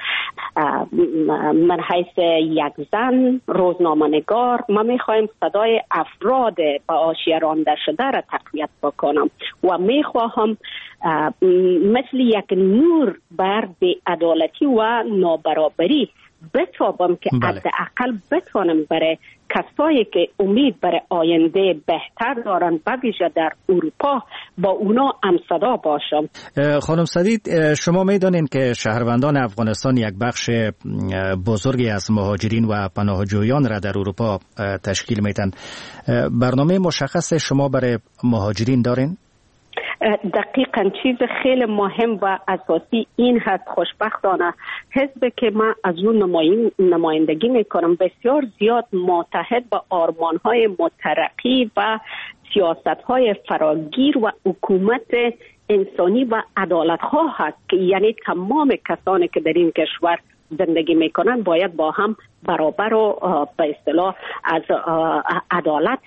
من حیث یک زن روزنامه‌نگار من میخوایم صدای افراد به حاشیه رانده شده را تقویت بکنم و میخواهم مثل یک نور بر بی‌عدالتی و نابرابری بتابم که حداقل بتوانم برای کسایی که امید برای آینده بهتر دارن به ویژه در اروپا با اونا همصدا باشم. خانم سدید، شما میدانید که شهروندان افغانستان یک بخش بزرگی از مهاجرین و پناهجویان را در اروپا تشکیل میدن. برنامه مشخص شما برای مهاجرین دارین؟ دقیقاً چیز خیلی مهم و اساسی این هست. خوشبختانه حزب که من از اون نمایندگی میکنم بسیار زیاد متحد با آرمان‌های مترقی و سیاست‌های فراگیر و حکومت انسانی و عدالت‌خواه هست که یعنی تمام کسانی که در این کشور زندگی میکنن باید با هم برابر و به اصطلاح از عدالت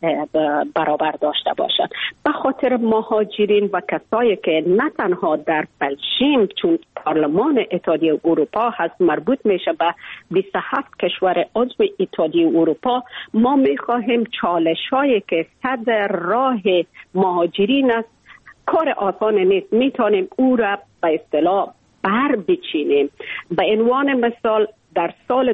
برابر داشته باشند. به خاطر مهاجرین و کسایی که نه تنها در بلژیم چون پارلمان اتحادیه اروپا هست مربوط میشه به 27 کشور عضو اتحادیه اروپا، ما میخواهیم چالش‌هایی که صدر راه مهاجرین است کار آسان نیست، میتونیم او را به اصطلاح بر بچینیم. به عنوان مثال در سال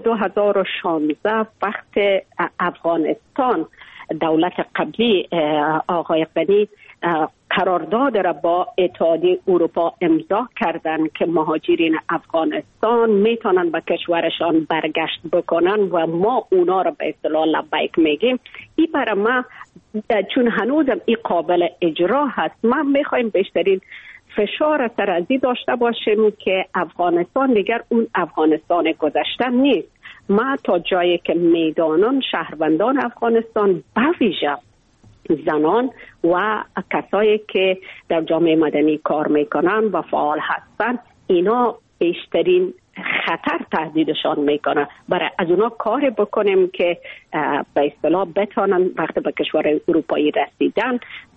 2016 وقت افغانستان دولت قبلی آقای غنی قرارداد را با اتحادیه اروپا امضا کردند که مهاجرین افغانستان میتونن به کشورشان برگشت بکنن و ما اونا را به اصطلاح لبیک میگیم. این برای ما چون هنوزم این قابل اجرا هست، ما میخوایم بیشترین فشار سرازی داشته باشیم که افغانستان دیگر اون افغانستان گذشته نیست. ما تا جایی که میدانان شهروندان افغانستان به ویژه زنان و کسایی که در جامعه مدنی کار میکنن و فعال هستن اینا بیشترین خطر تهدیدشان میکنه. برای از اونا کار بکنیم که به اصطلاح بتونن وقتی به کشور اروپایی رسیدن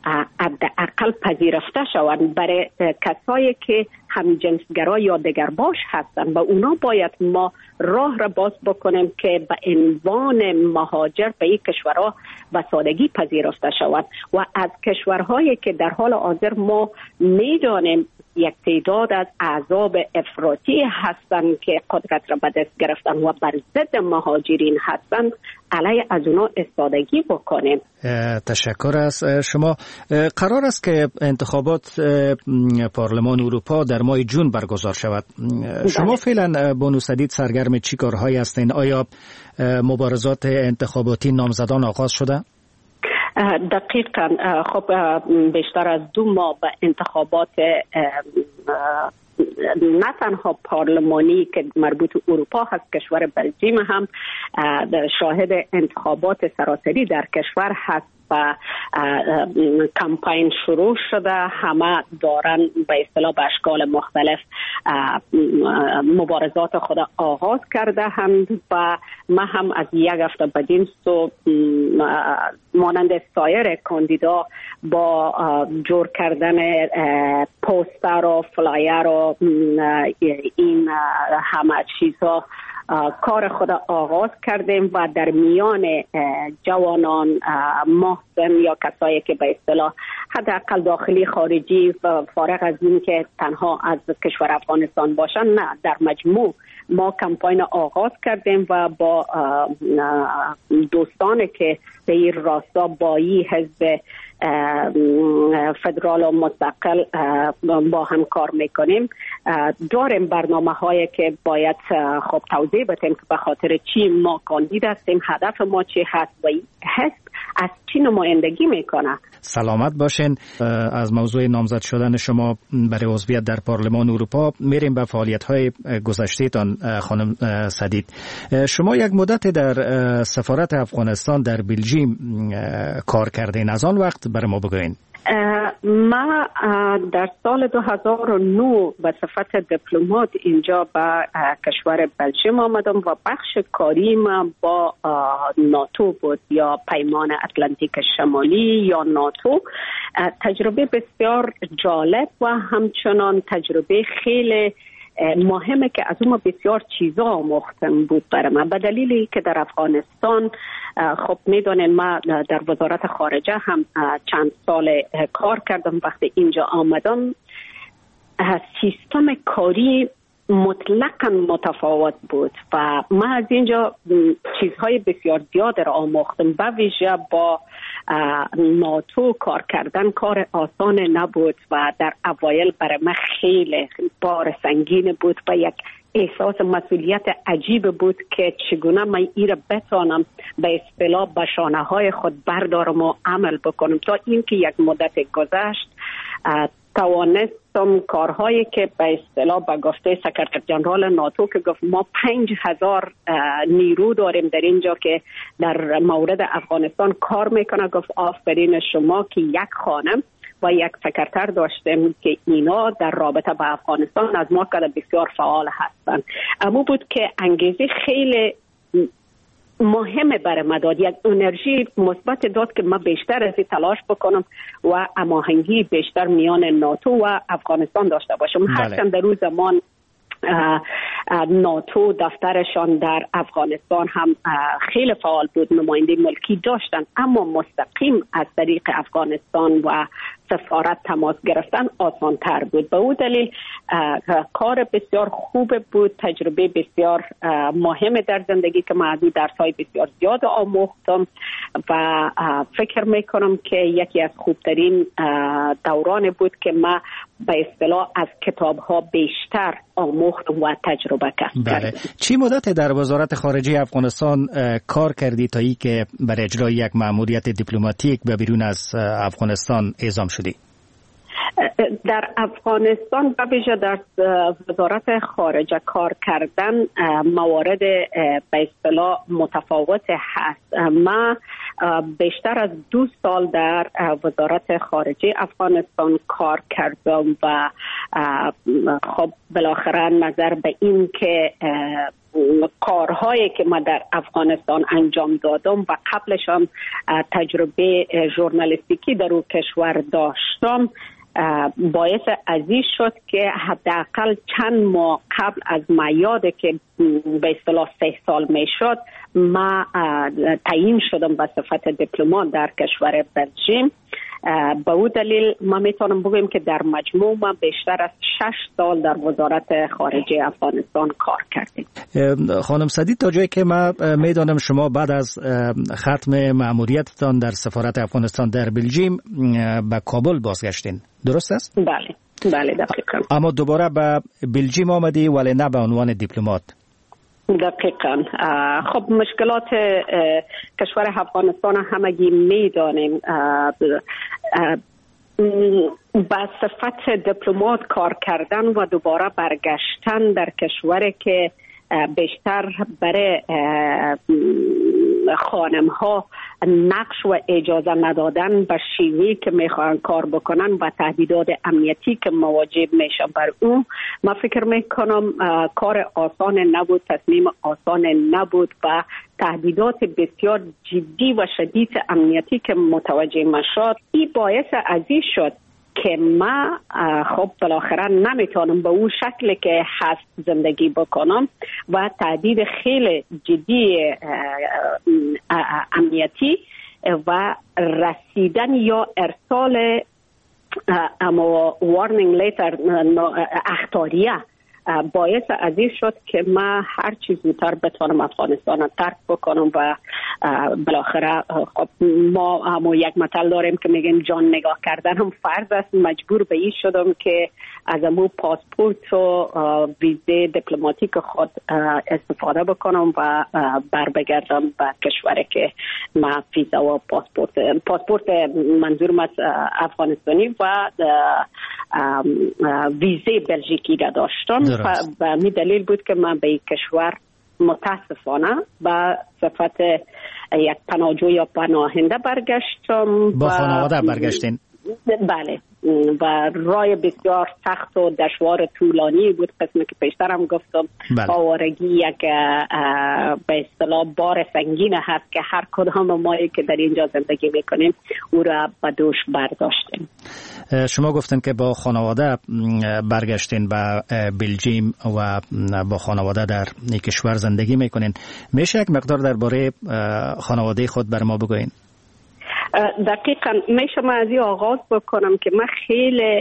حداقل پذیرفته شوند. برای کسایی که همجنسگرا یا دگرباش هستن و اونا باید ما راه را باز بکنیم که به عنوان مهاجر به این کشورها به سادگی پذیرفته شوند. و از کشورهایی که در حال حاضر ما میدانیم یک تعداد از احزاب افراطی هستند که قدرت را به دست گرفتن و بر ضد مهاجرین هستند، علیه از اونا استادگی بکنیم. تشکر از شما. قرار است که انتخابات پارلمان اروپا در ماه جون برگزار شود. شما فعلا بانو سدید سرگرم چی کارهایی هستین؟ آیا مبارزات انتخاباتی نامزدان آغاز شده؟ دقیقاً. خب بیشتر از 2 ماه به انتخابات نه تنها پارلمانی که مربوط اروپا هست، کشور بلژیم هم شاهد انتخابات سراسری در کشور هست و کمپین شروع شده. همه دارن به اصطلاح به اشکال مختلف مبارزات خود آغاز کرده هم و ما هم از یک هفته بدین سو مانند سایر کاندیدا با جور کردن پوستر و فلایر و این همه چیزها کار خود آغاز کردیم و در میان جوانان محسن یا کسایی که به اصطلاح حداقل داخلی خارجی فارغ از این که تنها از کشور افغانستان باشن، نه، در مجموع ما کمپاین آغاز کردیم و با دوستان که به این راستا بایی حزب فدرال و مستقل با هم کار میکنیم. داریم برنامه هایی که باید خب توضیح بدیم که به خاطر چی ما کاندید هستیم، هدف ما چی هست و حزب از چی نمایندگی میکنه. سلامت باشین. از موضوع نامزد شدن شما برای عضویت در پارلمان اروپا میریم به فعالیت‌های گذشته‌تان. خانم سدید، شما یک مدت در سفارت افغانستان در بلژیم کار کردین، از آن وقت برای ما بگوین. ما در سال 2009 به صفت دیپلمات اینجا به کشور بلژیم آمدم و بخش کاری ما با ناتو بود، یا پیمان اتلانتیک شمالی یا ناتو. تجربه بسیار جالب و همچنان تجربه خیلی مهمه که از اون بسیار چیزا آموختم بود برای من، به دلیلی که در افغانستان خب میدونین ما در وزارت خارجه هم چند سال کار کردم. وقتی اینجا آمدم سیستم کاری مطلقاً متفاوت بود و من از اینجا چیزهای بسیار زیاد را آموختم. به ویژه با ناتو کار کردن کار آسان نبود و در اوایل برای من خیلی بار سنگین بود و یک احساس مسئولیت عجیب بود که چگونه من این را بتانم به اصطلاح به شانه های خود بردارم و عمل بکنم. تا اینکه یک مدت گذشت توانستم کارهایی که به اصطلاح به گفته سکرتر جنرال ناتو که گفت ما 5000 نیرو داریم در اینجا که در مورد افغانستان کار میکنه، گفت آفرین شما که یک خانم و یک سکرتر داشتیم که اینا در رابطه با افغانستان از ما که بسیار فعال هستند. اما بود که انگیزه خیلی مهمه برای ما داد، یک انرژی مثبت داد که ما بیشتر از این تلاش بکنم و هماهنگی بیشتر میان ناتو و افغانستان داشته باشم. هرچند در روز زمان ناتو دفترشان در افغانستان هم خیلی فعال بود، نماینده ملکی داشتن، اما مستقیم از طریق افغانستان و سفارت تماس گرفتن آسان تر بود. به او دلیل کار بسیار خوب بود، تجربه بسیار مهم در زندگی که من از این درس‌های بسیار زیاد آموختم و فکر میکنم که یکی از خوبترین دوران بود که من به اصطلاح از کتاب‌ها بیشتر آموختم و تجربه کردم. بله. چی مدت در وزارت خارجه افغانستان کار کردی تا ای که برای اجرای یک مأموریت دیپلماتیک به بیرون از افغانستان اعزام شدی؟ در افغانستان و ویژه در وزارت خارجه کار کردن موارد به اصطلاح متفاوت هست. ما بیشتر از 2 سال در وزارت خارجه افغانستان کار کردم و خب بالاخره نظر به این که کارهایی که من در افغانستان انجام دادم و قبلش هم تجربه ژورنالیستیکی در اون کشور داشتم باعث عزیز شد که حداقل چند ماه قبل از میاده که به اصطلاح 3 سال میشد ما تعیین شدم به صفت دیپلمات در کشور بلژیم. به او دلیل ما میتونم بگویم که در مجموع ما بیشتر از 6 سال در وزارت خارجه افغانستان کار کردیم. خانم سدید، تا جایی که ما میدانم شما بعد از ختم مأموریتتان در سفارت افغانستان در بلژیم به کابل بازگشتین، درست است؟ بله دقیقاً. اما دوباره به بلژیم آمدی ولی نه به عنوان دیپلمات. دقیقاً. خب مشکلات کشور افغانستان همگی میدانیم. با صفت دیپلمات کار کردن و دوباره برگشتن در کشوری که بیشتر برای خانم ها نقش و اجازه ندادن به شیوهی که میخوان کار بکنن و تهدیدات امنیتی که مواجه میشن بر اون، من فکر میکنم کار آسان نبود، تصمیم آسان نبود و تهدیدات بسیار جدی و شدید امنیتی که متوجه میشد، این باعث عزیز شد که ما خب بالاخره نمیتونم به اون شکل که هست زندگی بکنم و تهدید خیلی جدی امنیتی و رسیدن یا ارسال اما وارنینگ لیتر اخطاریه باعث عزیز شد که ما هر چیز زودتر بتونم افغانستان رو ترک بکنم و بالاخره خب ما هم یک مثل داریم که میگیم جان نگاه کردن هم فرض است. مجبور به این شدم که از امو پاسپورت و ویزه دیپلماتیک خود استفاده بکنم و بر بگردم به کشوری که ما ویزا و پاسپورت منظورم از افغانستانی و ویزه بلژیکی را داشتم و می دلیل بود که من به این کشور متاسفانه به صفت یک پناهجو یا پناهنده برگشتم. با خانواده برگشتین؟ بله، و رای بسیار سخت و دشوار طولانی بود. قسمی که پیشترم گفتم آوارگی یک به اصطلاح بار سنگین هست که هر کدام مایی که در اینجا زندگی میکنیم او را به دوش برداشتیم. شما گفتن که با خانواده برگشتین به بلژیم و با خانواده در این کشور زندگی میکنین. میشه یک مقدار درباره خانواده خود بر ما بگوین؟ دقیقاً میشم از این آغاز بکنم که من خیلی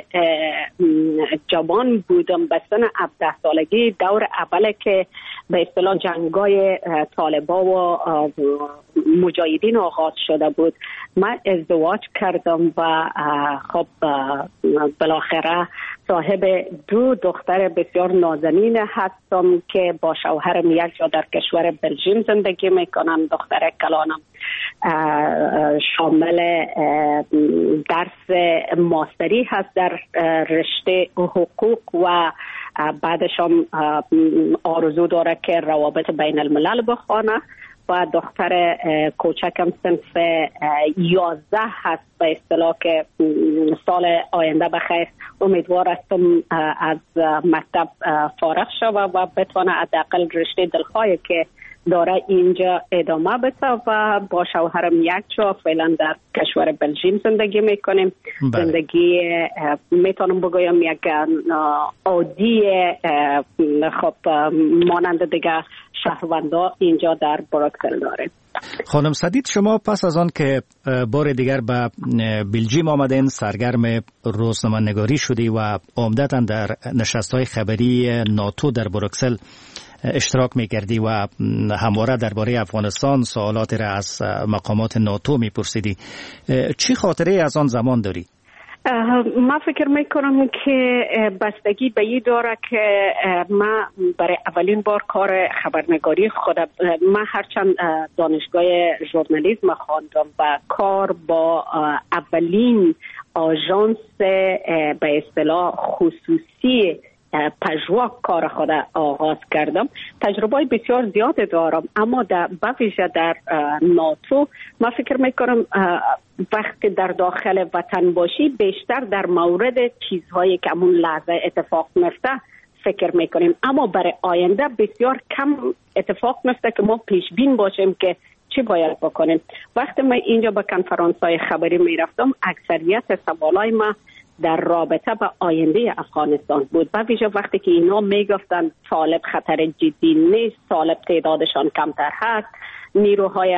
جوان بودم، به سن 17 سالگی دور اوله که به اصطلاح جنگای طالبا و مجاهدین آغاز شده بود. من ازدواج کردم و خب بالاخره صاحب 2 دختر بسیار نازنین هستم که با شوهرم یک جا در کشور بلژیم زندگی میکنم. دختر کلانم شامل درس ماستری هست در رشته حقوق و بعدش هم آرزو داره که روابط بین الملل بخونه و دختر کوچکم صنف 11 هست به اصطلاح که سال آینده بخیر امیدوار هستم از مکتب فارغ شوه و بتونه حداقل رشته دلخواهی که داره اینجا ادامه بده و با شوهرم یک جا فعلا در کشور بلژیم زندگی میکنیم. زندگی میتونم بگویم یک عادی خب مانند دیگه شهروندا اینجا در بروکسل داریم. خانم سدید، شما پس از آن که بار دیگر به بلژیم آمدین سرگرم روزنامه‌نگاری شدی و عمدتاً در نشست‌های خبری ناتو در بروکسل اشتراک می‌کردی و همواره درباره افغانستان سوالاتی را از مقامات ناتو می‌پرسیدی. چی خاطره از آن زمان داری؟ من فکر میکنم که بستگی به این داره که من برای اولین بار کار خبرنگاری خودم، من هرچند دانشگاه ژورنالیسم خواندم و کار با اولین آژانس به اصطلاح خصوصی پژوا کار خود آغاز کردم، تجربه بسیار زیاد دارم، اما در بویژه در ناتو من فکر میکنم وقتی در داخل وطن باشی بیشتر در مورد چیزهایی که همون لحظه اتفاق میفته فکر میکنیم، اما برای آینده بسیار کم اتفاق میفته که ما پیش بین باشیم که چی باید بکنیم. وقتی من اینجا به کنفرانس‌های خبری میرفتم اکثریت سوالای ما در رابطه با آینده افغانستان بود، و ویژه وقتی که اینا میگفتن طالب خطر جدی نیست، طالب تعدادشان کمتر هست، نیروهای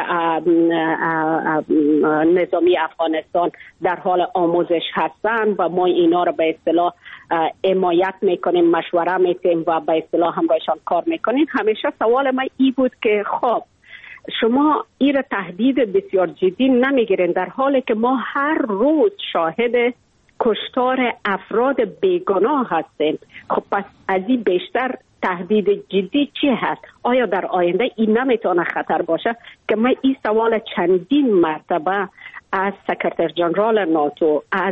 نظامی افغانستان در حال آموزش هستند و ما اینا رو به اصطلاح حمایت میکنیم، مشوره میدیم و به اصطلاح همراهشان کار میکنیم. همیشه سوال من این بود که خب شما این تهدید بسیار جدی نمیگیرین در حالی که ما هر روز شاهد کشتار افراد بیگناه هستیم. خب پس از این بیشتر تهدید جدی چی هست؟ آیا در آینده این نمیتونه خطر باشه؟ که من این سوال چندین مرتبه از سکرتر جنرال ناتو، از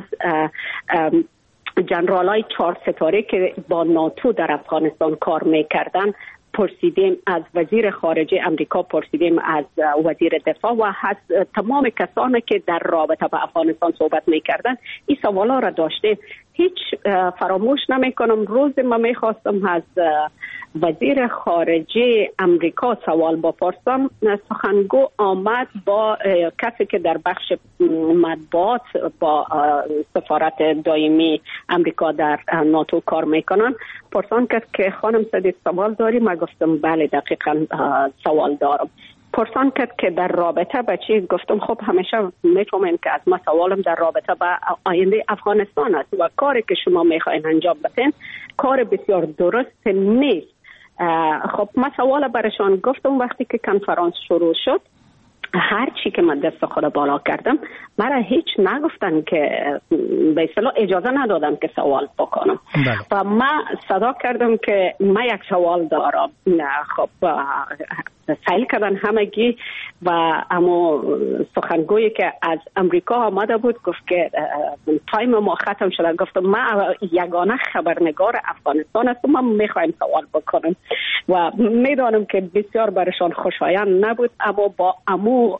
جنرالای 4 ستاره که با ناتو در افغانستان کار میکردن پرسیدیم، از وزیر خارجه امریکا پرسیدیم، از وزیر دفاع و از تمام کسانی که در رابطه با افغانستان صحبت میکردن این سوالا را داشته. هیچ فراموش نمیکنم روز ما میخواستم از وزیر خارجه امریکا سوال بپرسم، سخنگو آمد با کسی که در بخش مطبوعات با سفارت دائمی امریکا در ناتو کار میکنن، پرسان کرد که خانم سدید سوال داری؟ من گفتم بله دقیقا سوال دارم. پرسان کرد که در رابطه با چی. گفتم خب همیشه میفهمین که از ما سوالم در رابطه با آینده افغانستان است و کاری که شما میخواین انجام بدین کار بسیار درست نیست. خب من سوال برشان گفتم وقتی که کنفرانس شروع شد هر چی که من دست خود بالا کردم مرا هیچ نگفتن که به اصطلاح اجازه ندادم که سوال بکنم. و من صدا کردم که من یک سوال دارم. خب سایل کردن همگی و اما سخنگویی که از امریکا آمده بود گفت که تایم ما ختم شده. گفتم من یگانه خبرنگار افغانستان هستم، من میخوایم سوال بکنم و میدانم که بسیار برشان خوشایند نبود، اما با امو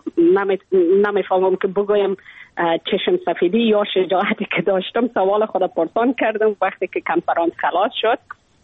نمیفهمم که بگویم چشم سفیدی یا شجاعتی که داشتم سوال خود پرسان کردم. وقتی که کنفرانس خلاص شد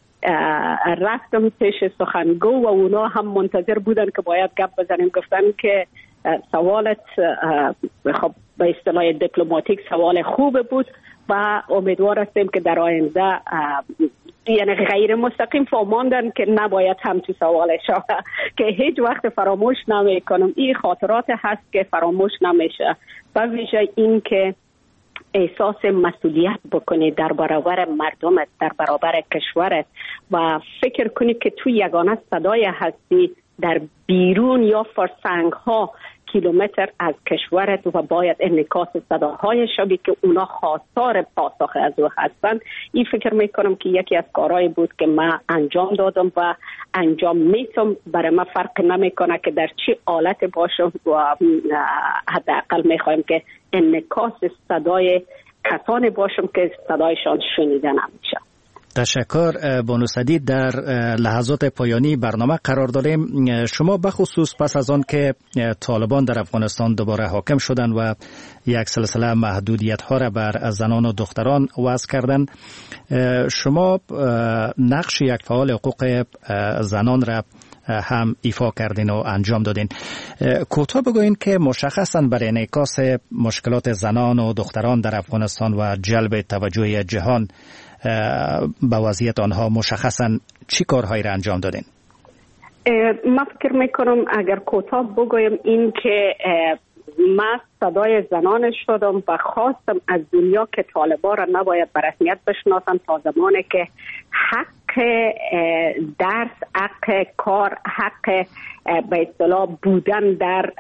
رفتم پیش سخنگو و اونا هم منتظر بودن که باید گپ بزنیم. گفتن که سوالت خب به اصطلاح دیپلماتیک سوال خوب بود و امیدوار هستیم که در آینده یعنی غیر مستقیم فهماندن که نباید همچی سوال شود که هیچ وقت فراموش نمی کنم. این خاطرات هست که فراموش نمیشه و ویژه این که احساس مسئولیت بکنی در برابر مردمت، در برابر کشورت و فکر کنی که تو یگانه صدای هستی در بیرون یا فرسنگ ها کیلومتر از کشورت و باید انعکاس صداهای شبی که اونا خواستار پاسخ از او هستند. این فکر میکنم که یکی از کارهایی بود که من انجام دادم و انجام میتم. برای من فرق نمیکنه که در چی حالت باشم و حداقل میخوایم که انعکاس صدای کسانی باشم که صدایشان شنیده نمیشه. تشکر بانو سدید. در لحظات پایانی برنامه قرار داریم. شما بخصوص پس از آن که طالبان در افغانستان دوباره حاکم شدند و یک سلسله محدودیت ها را بر زنان و دختران وضع کردند، شما نقش یک فعال حقوق زنان را هم ایفا کردین و انجام دادین. کوتاه بگوین که مشخصاً برای انعکاس مشکلات زنان و دختران در افغانستان و جلب توجه جهان به وضعیت آنها مشخصاً چی کارهایی را انجام دادین؟ من فکر میکنم اگر کوتاه بگویم این که من صدای زنان شدم و خواستم از دنیا که طالبان را نباید به رسمیت بشناسن تا زمانی که حق درس، حق کار، حق به اصطلاح بودن در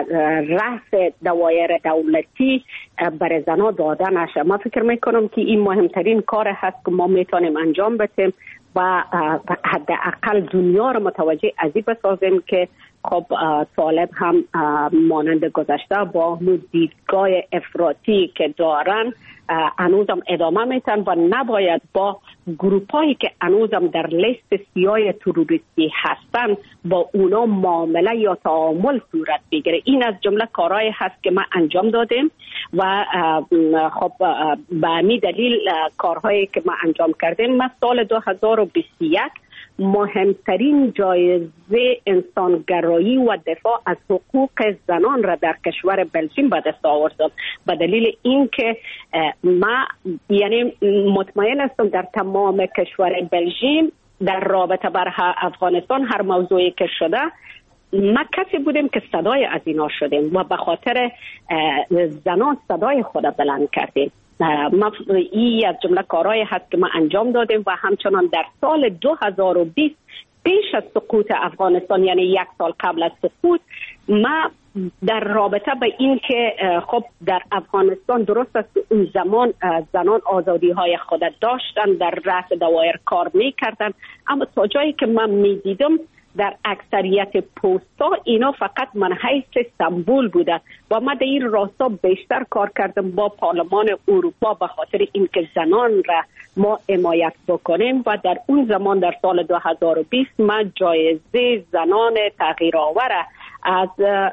رأس دوایر دولتی برای زنان داده نشه. من فکر میکنم که این مهمترین کار هست که ما میتونیم انجام بدیم و حداقل دنیا رو متوجه از این بسازیم که خب طالب هم مانند گذشته با دیدگاه افراطی که دارن هنوزم ادامه میتن و نباید با گروپایی که هنوزم در لیست سیاه تروریستی هستن با اونا معامله یا تعامل صورت بگیره. این از جمله کارهایی هست که ما انجام دادیم و خب به همین دلیل کارهایی که ما انجام کردیم. ما سال 2021 مهمترین جایزه انسانگرایی و دفاع از حقوق زنان را در کشور بلژیم به دست آوردم به دلیل اینکه ما یعنی مطمئن هستم در تمام کشور بلژیم در رابطه بر افغانستان هر موضوعی که شده ما کسی بودیم که صدای از اینا شدیم و به خاطر زنان صدای خود بلند کردیم. این از جمله کارهایی هست که ما انجام دادیم و همچنان در سال 2020 پیش از سقوط افغانستان یعنی یک سال قبل از سقوط ما در رابطه به این که خب در افغانستان درست است اون زمان زنان آزادی های خود داشتن در رأس دوایر کار میکردن، اما تا جایی که من میدیدم در اکثریت پوستا اینا فقط منحیث سمبول بوده و ما در این راستا بیشتر کار کردم با پارلمان اروپا به خاطر اینکه زنان را ما حمایت بکنیم و در اون زمان در سال 2020 ما جایزه زنان تغییرآور از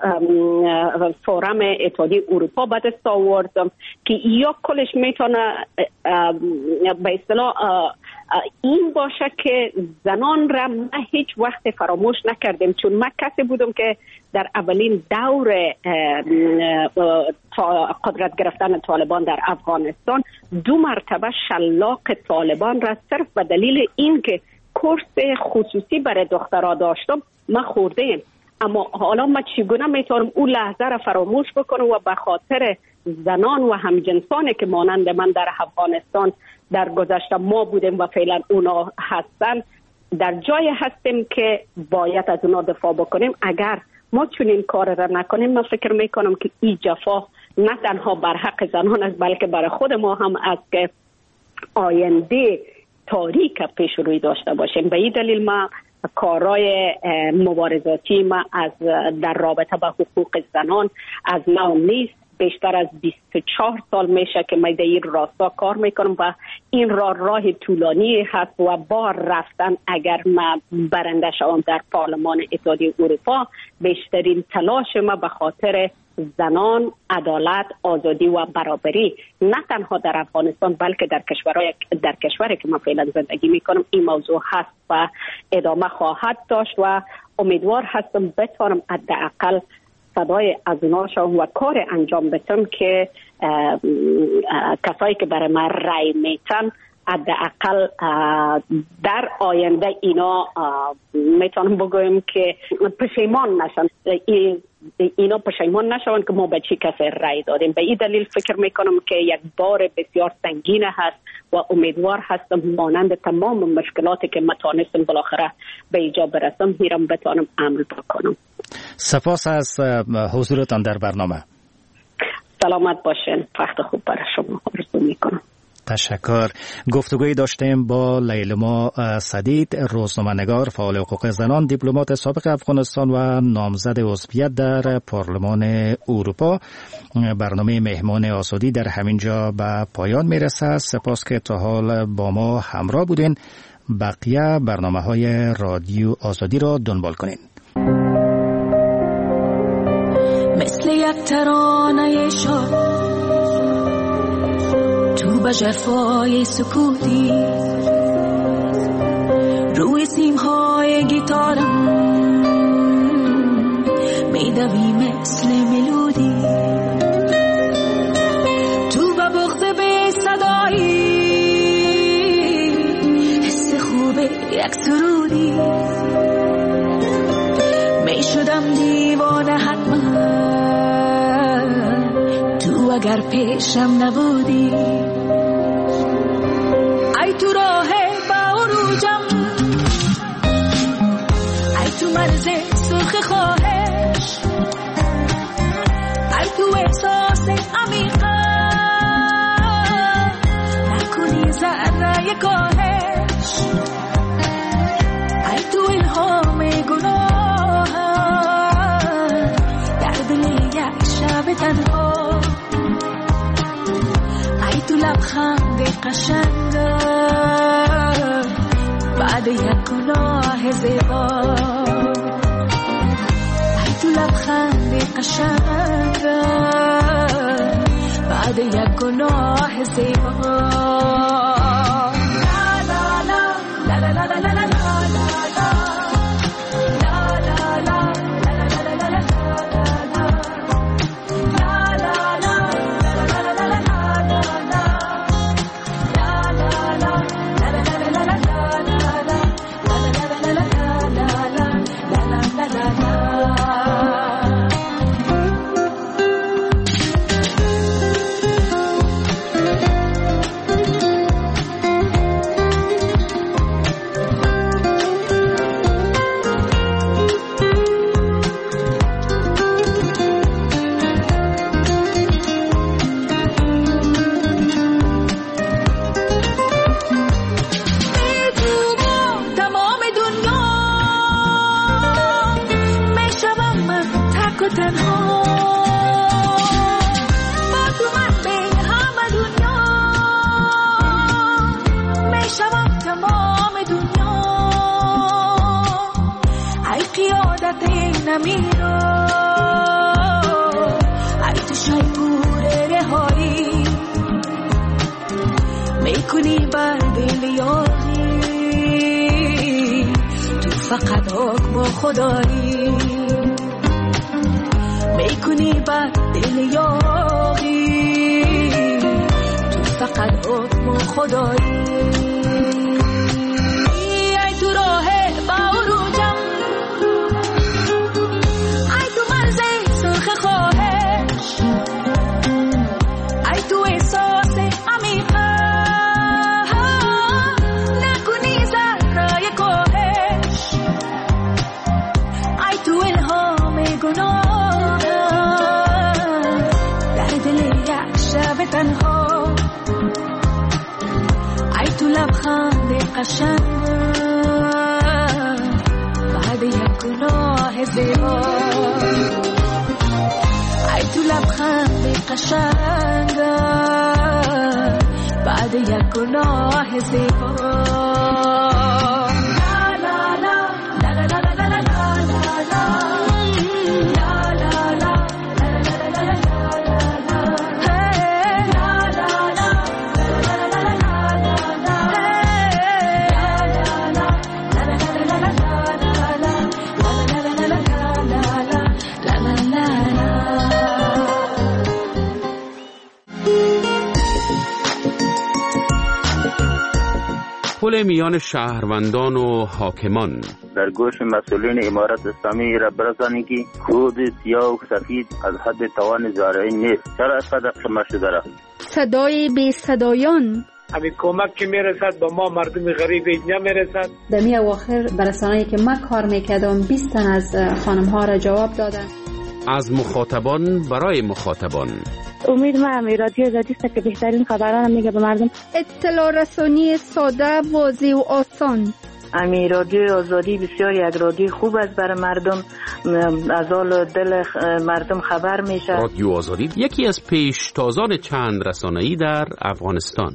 فورم اتحادیه اروپا به دست آوردم که یا کلش میتونه به اصطلاح این باشه که زنان را ما هیچ وقت فراموش نکردیم، چون من کسی بودم که در اولین دور قدرت گرفتن طالبان در افغانستان 2 مرتبه شلاق طالبان را صرف به دلیل اینکه کورس خصوصی برای دخترها داشتم ما خوردیم. اما حالا ما چگونه میتونم اون لحظه را فراموش بکنم و به خاطر زنان و همجنسانی که مانند من در افغانستان در گذشته ما بودیم و فعلا اونا هستن، در جای هستیم که باید از اونا دفاع بکنیم. اگر ما چنین کار را نکنیم، من فکر میکنم که این جفا نه تنها بر حق زنان است بلکه برای خود ما هم است که آینده تاریک پیش روی داشته باشیم. به این دلیل ما کارهای مبارزاتی ما از در رابطه با حقوق زنان از نو نیست. بیشتر از 24 سال میشه که من در این راستا کار میکنم و این راه طولانی هست و با رفتن اگر ما برنده شوم در پارلمان اتحادیه اروپا، بیشترین تلاش ما به خاطر زنان، عدالت، آزادی و برابری نه تنها در افغانستان بلکه در کشوری که من فعلا زندگی میکنم این موضوع هست و ادامه خواهد داشت و امیدوار هستم بتوانم حداقل صدای از اونا شوم و کار انجام بدم که کسایی که برای من رای میتن حداقل در آینده اینا میتونم بگویم که پشیمان نشن، اینا پشیمان نشون که ما به چی کسی رای دادیم. به این دلیل فکر میکنم که یک بار بسیار سنگین هست و امیدوار هستم مانند تمام مشکلاتی که ما تانستم بالاخره به ایجا برسم هیرم بتانم عمل بکنم. سپاس از حضورتان در برنامه. سلامت باشین. وقت خوب برای شما آرزو میکنم. تشکر. گفتگوی داشتیم با لیلما سدید، روزنامه‌نگار، فعال حقوق زنان، دیپلمات سابق افغانستان و نامزد عضویت در پارلمان اروپا. برنامه مهمان آزادی در همینجا به پایان میرسه. سپاس که تا حال با ما همراه بودین. بقیه برنامه‌های رادیو آزادی را دنبال کنین. مثل یک ترانه شاد تو به جرفای سکوتی روی سیمهای گیتارم میدوی مثل ملودی تو به بغض به صدایی حس خوب یک سرودی میشدم دیوانه حتما تو اگر پیشم نبودی. ای تو راه با عروجم، ای تو مرز سرخ خواهش، ای تو احساس عمیقم نکنی ذره کاهش، ای تو الهام گناه در دل یک شب تنها، ای تو لبخند قشنگ بعد یک گناه زیبا، ای تو لبخند قشنگ بعد یک گناه زیبا. فقط حکم خدایی میکنی بر دل یاغی، تو فقط حکم خدایی. ای تو راه با عروجم، قشنگ بعد یک گناه زیبا ای تو لبخند قشنگ بعد یک گناه زیبا پل میان شهروندان و حاکمان. در گوش مسئولین امارت اسلامی را برسانید که خود سیاه و سفید از حد توان زارعین نیست. چرا اینقدر شما شده است؟ صدای بی صدایان. همین کمک که میرسد به ما مردم غریب نمیرسد. در می اواخر برسانه‌ای که من کار میکردم 20 تن از خانم ها را جواب دادن. از مخاطبان برای مخاطبان. امید من رادیو آزادی است که بهترین خبران میگه به مردم. اطلاع رسانی ساده، واضح و آسان. رادیو آزادی بسیار یک رادیو خوب است برای مردم، از حال دل مردم خبر میشه. رادیو آزادی یکی از پیشتازان چند رسانه‌ای در افغانستان.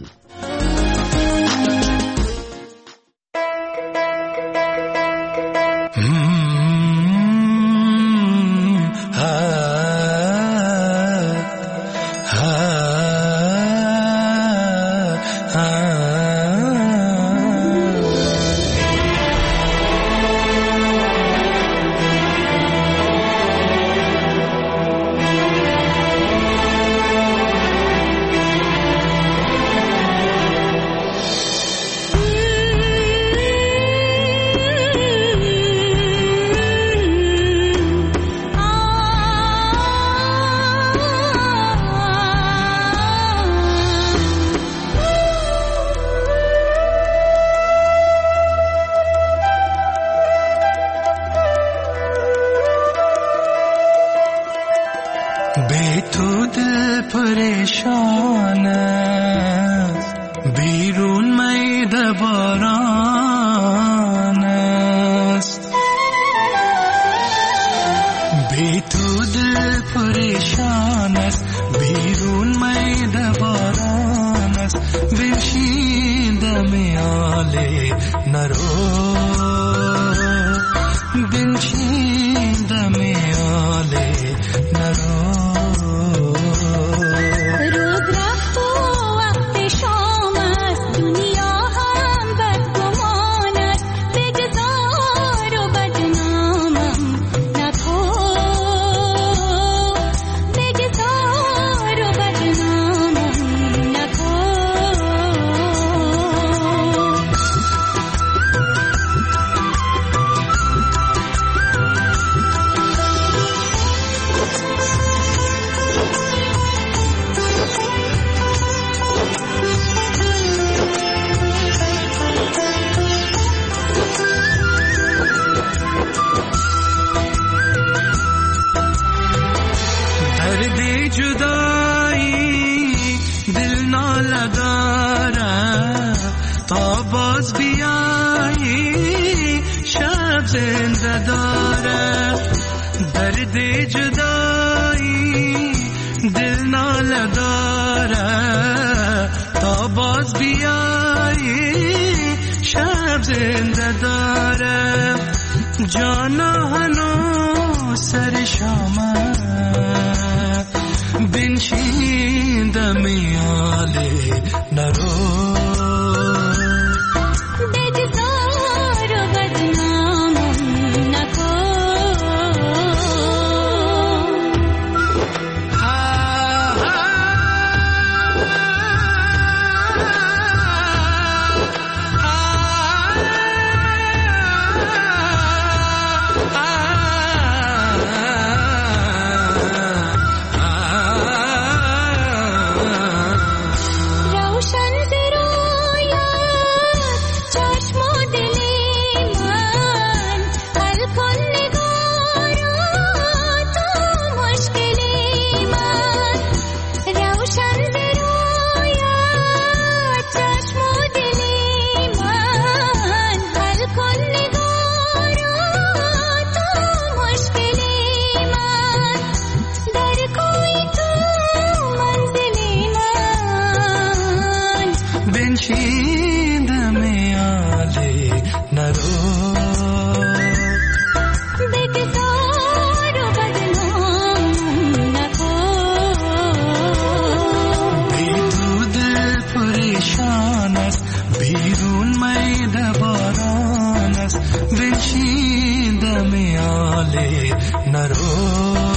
پریشان است بیرون میده باران است بی تو دل پریشان است بیرون میده باران است بنشیندم یاله نرو بنشیندم یاله نرو درد جدایی دل ناله داره تا باز بیایی شب زنده داره جانا هنو سر شامه بنشیندم یاله نرو بنشین دم آله نرو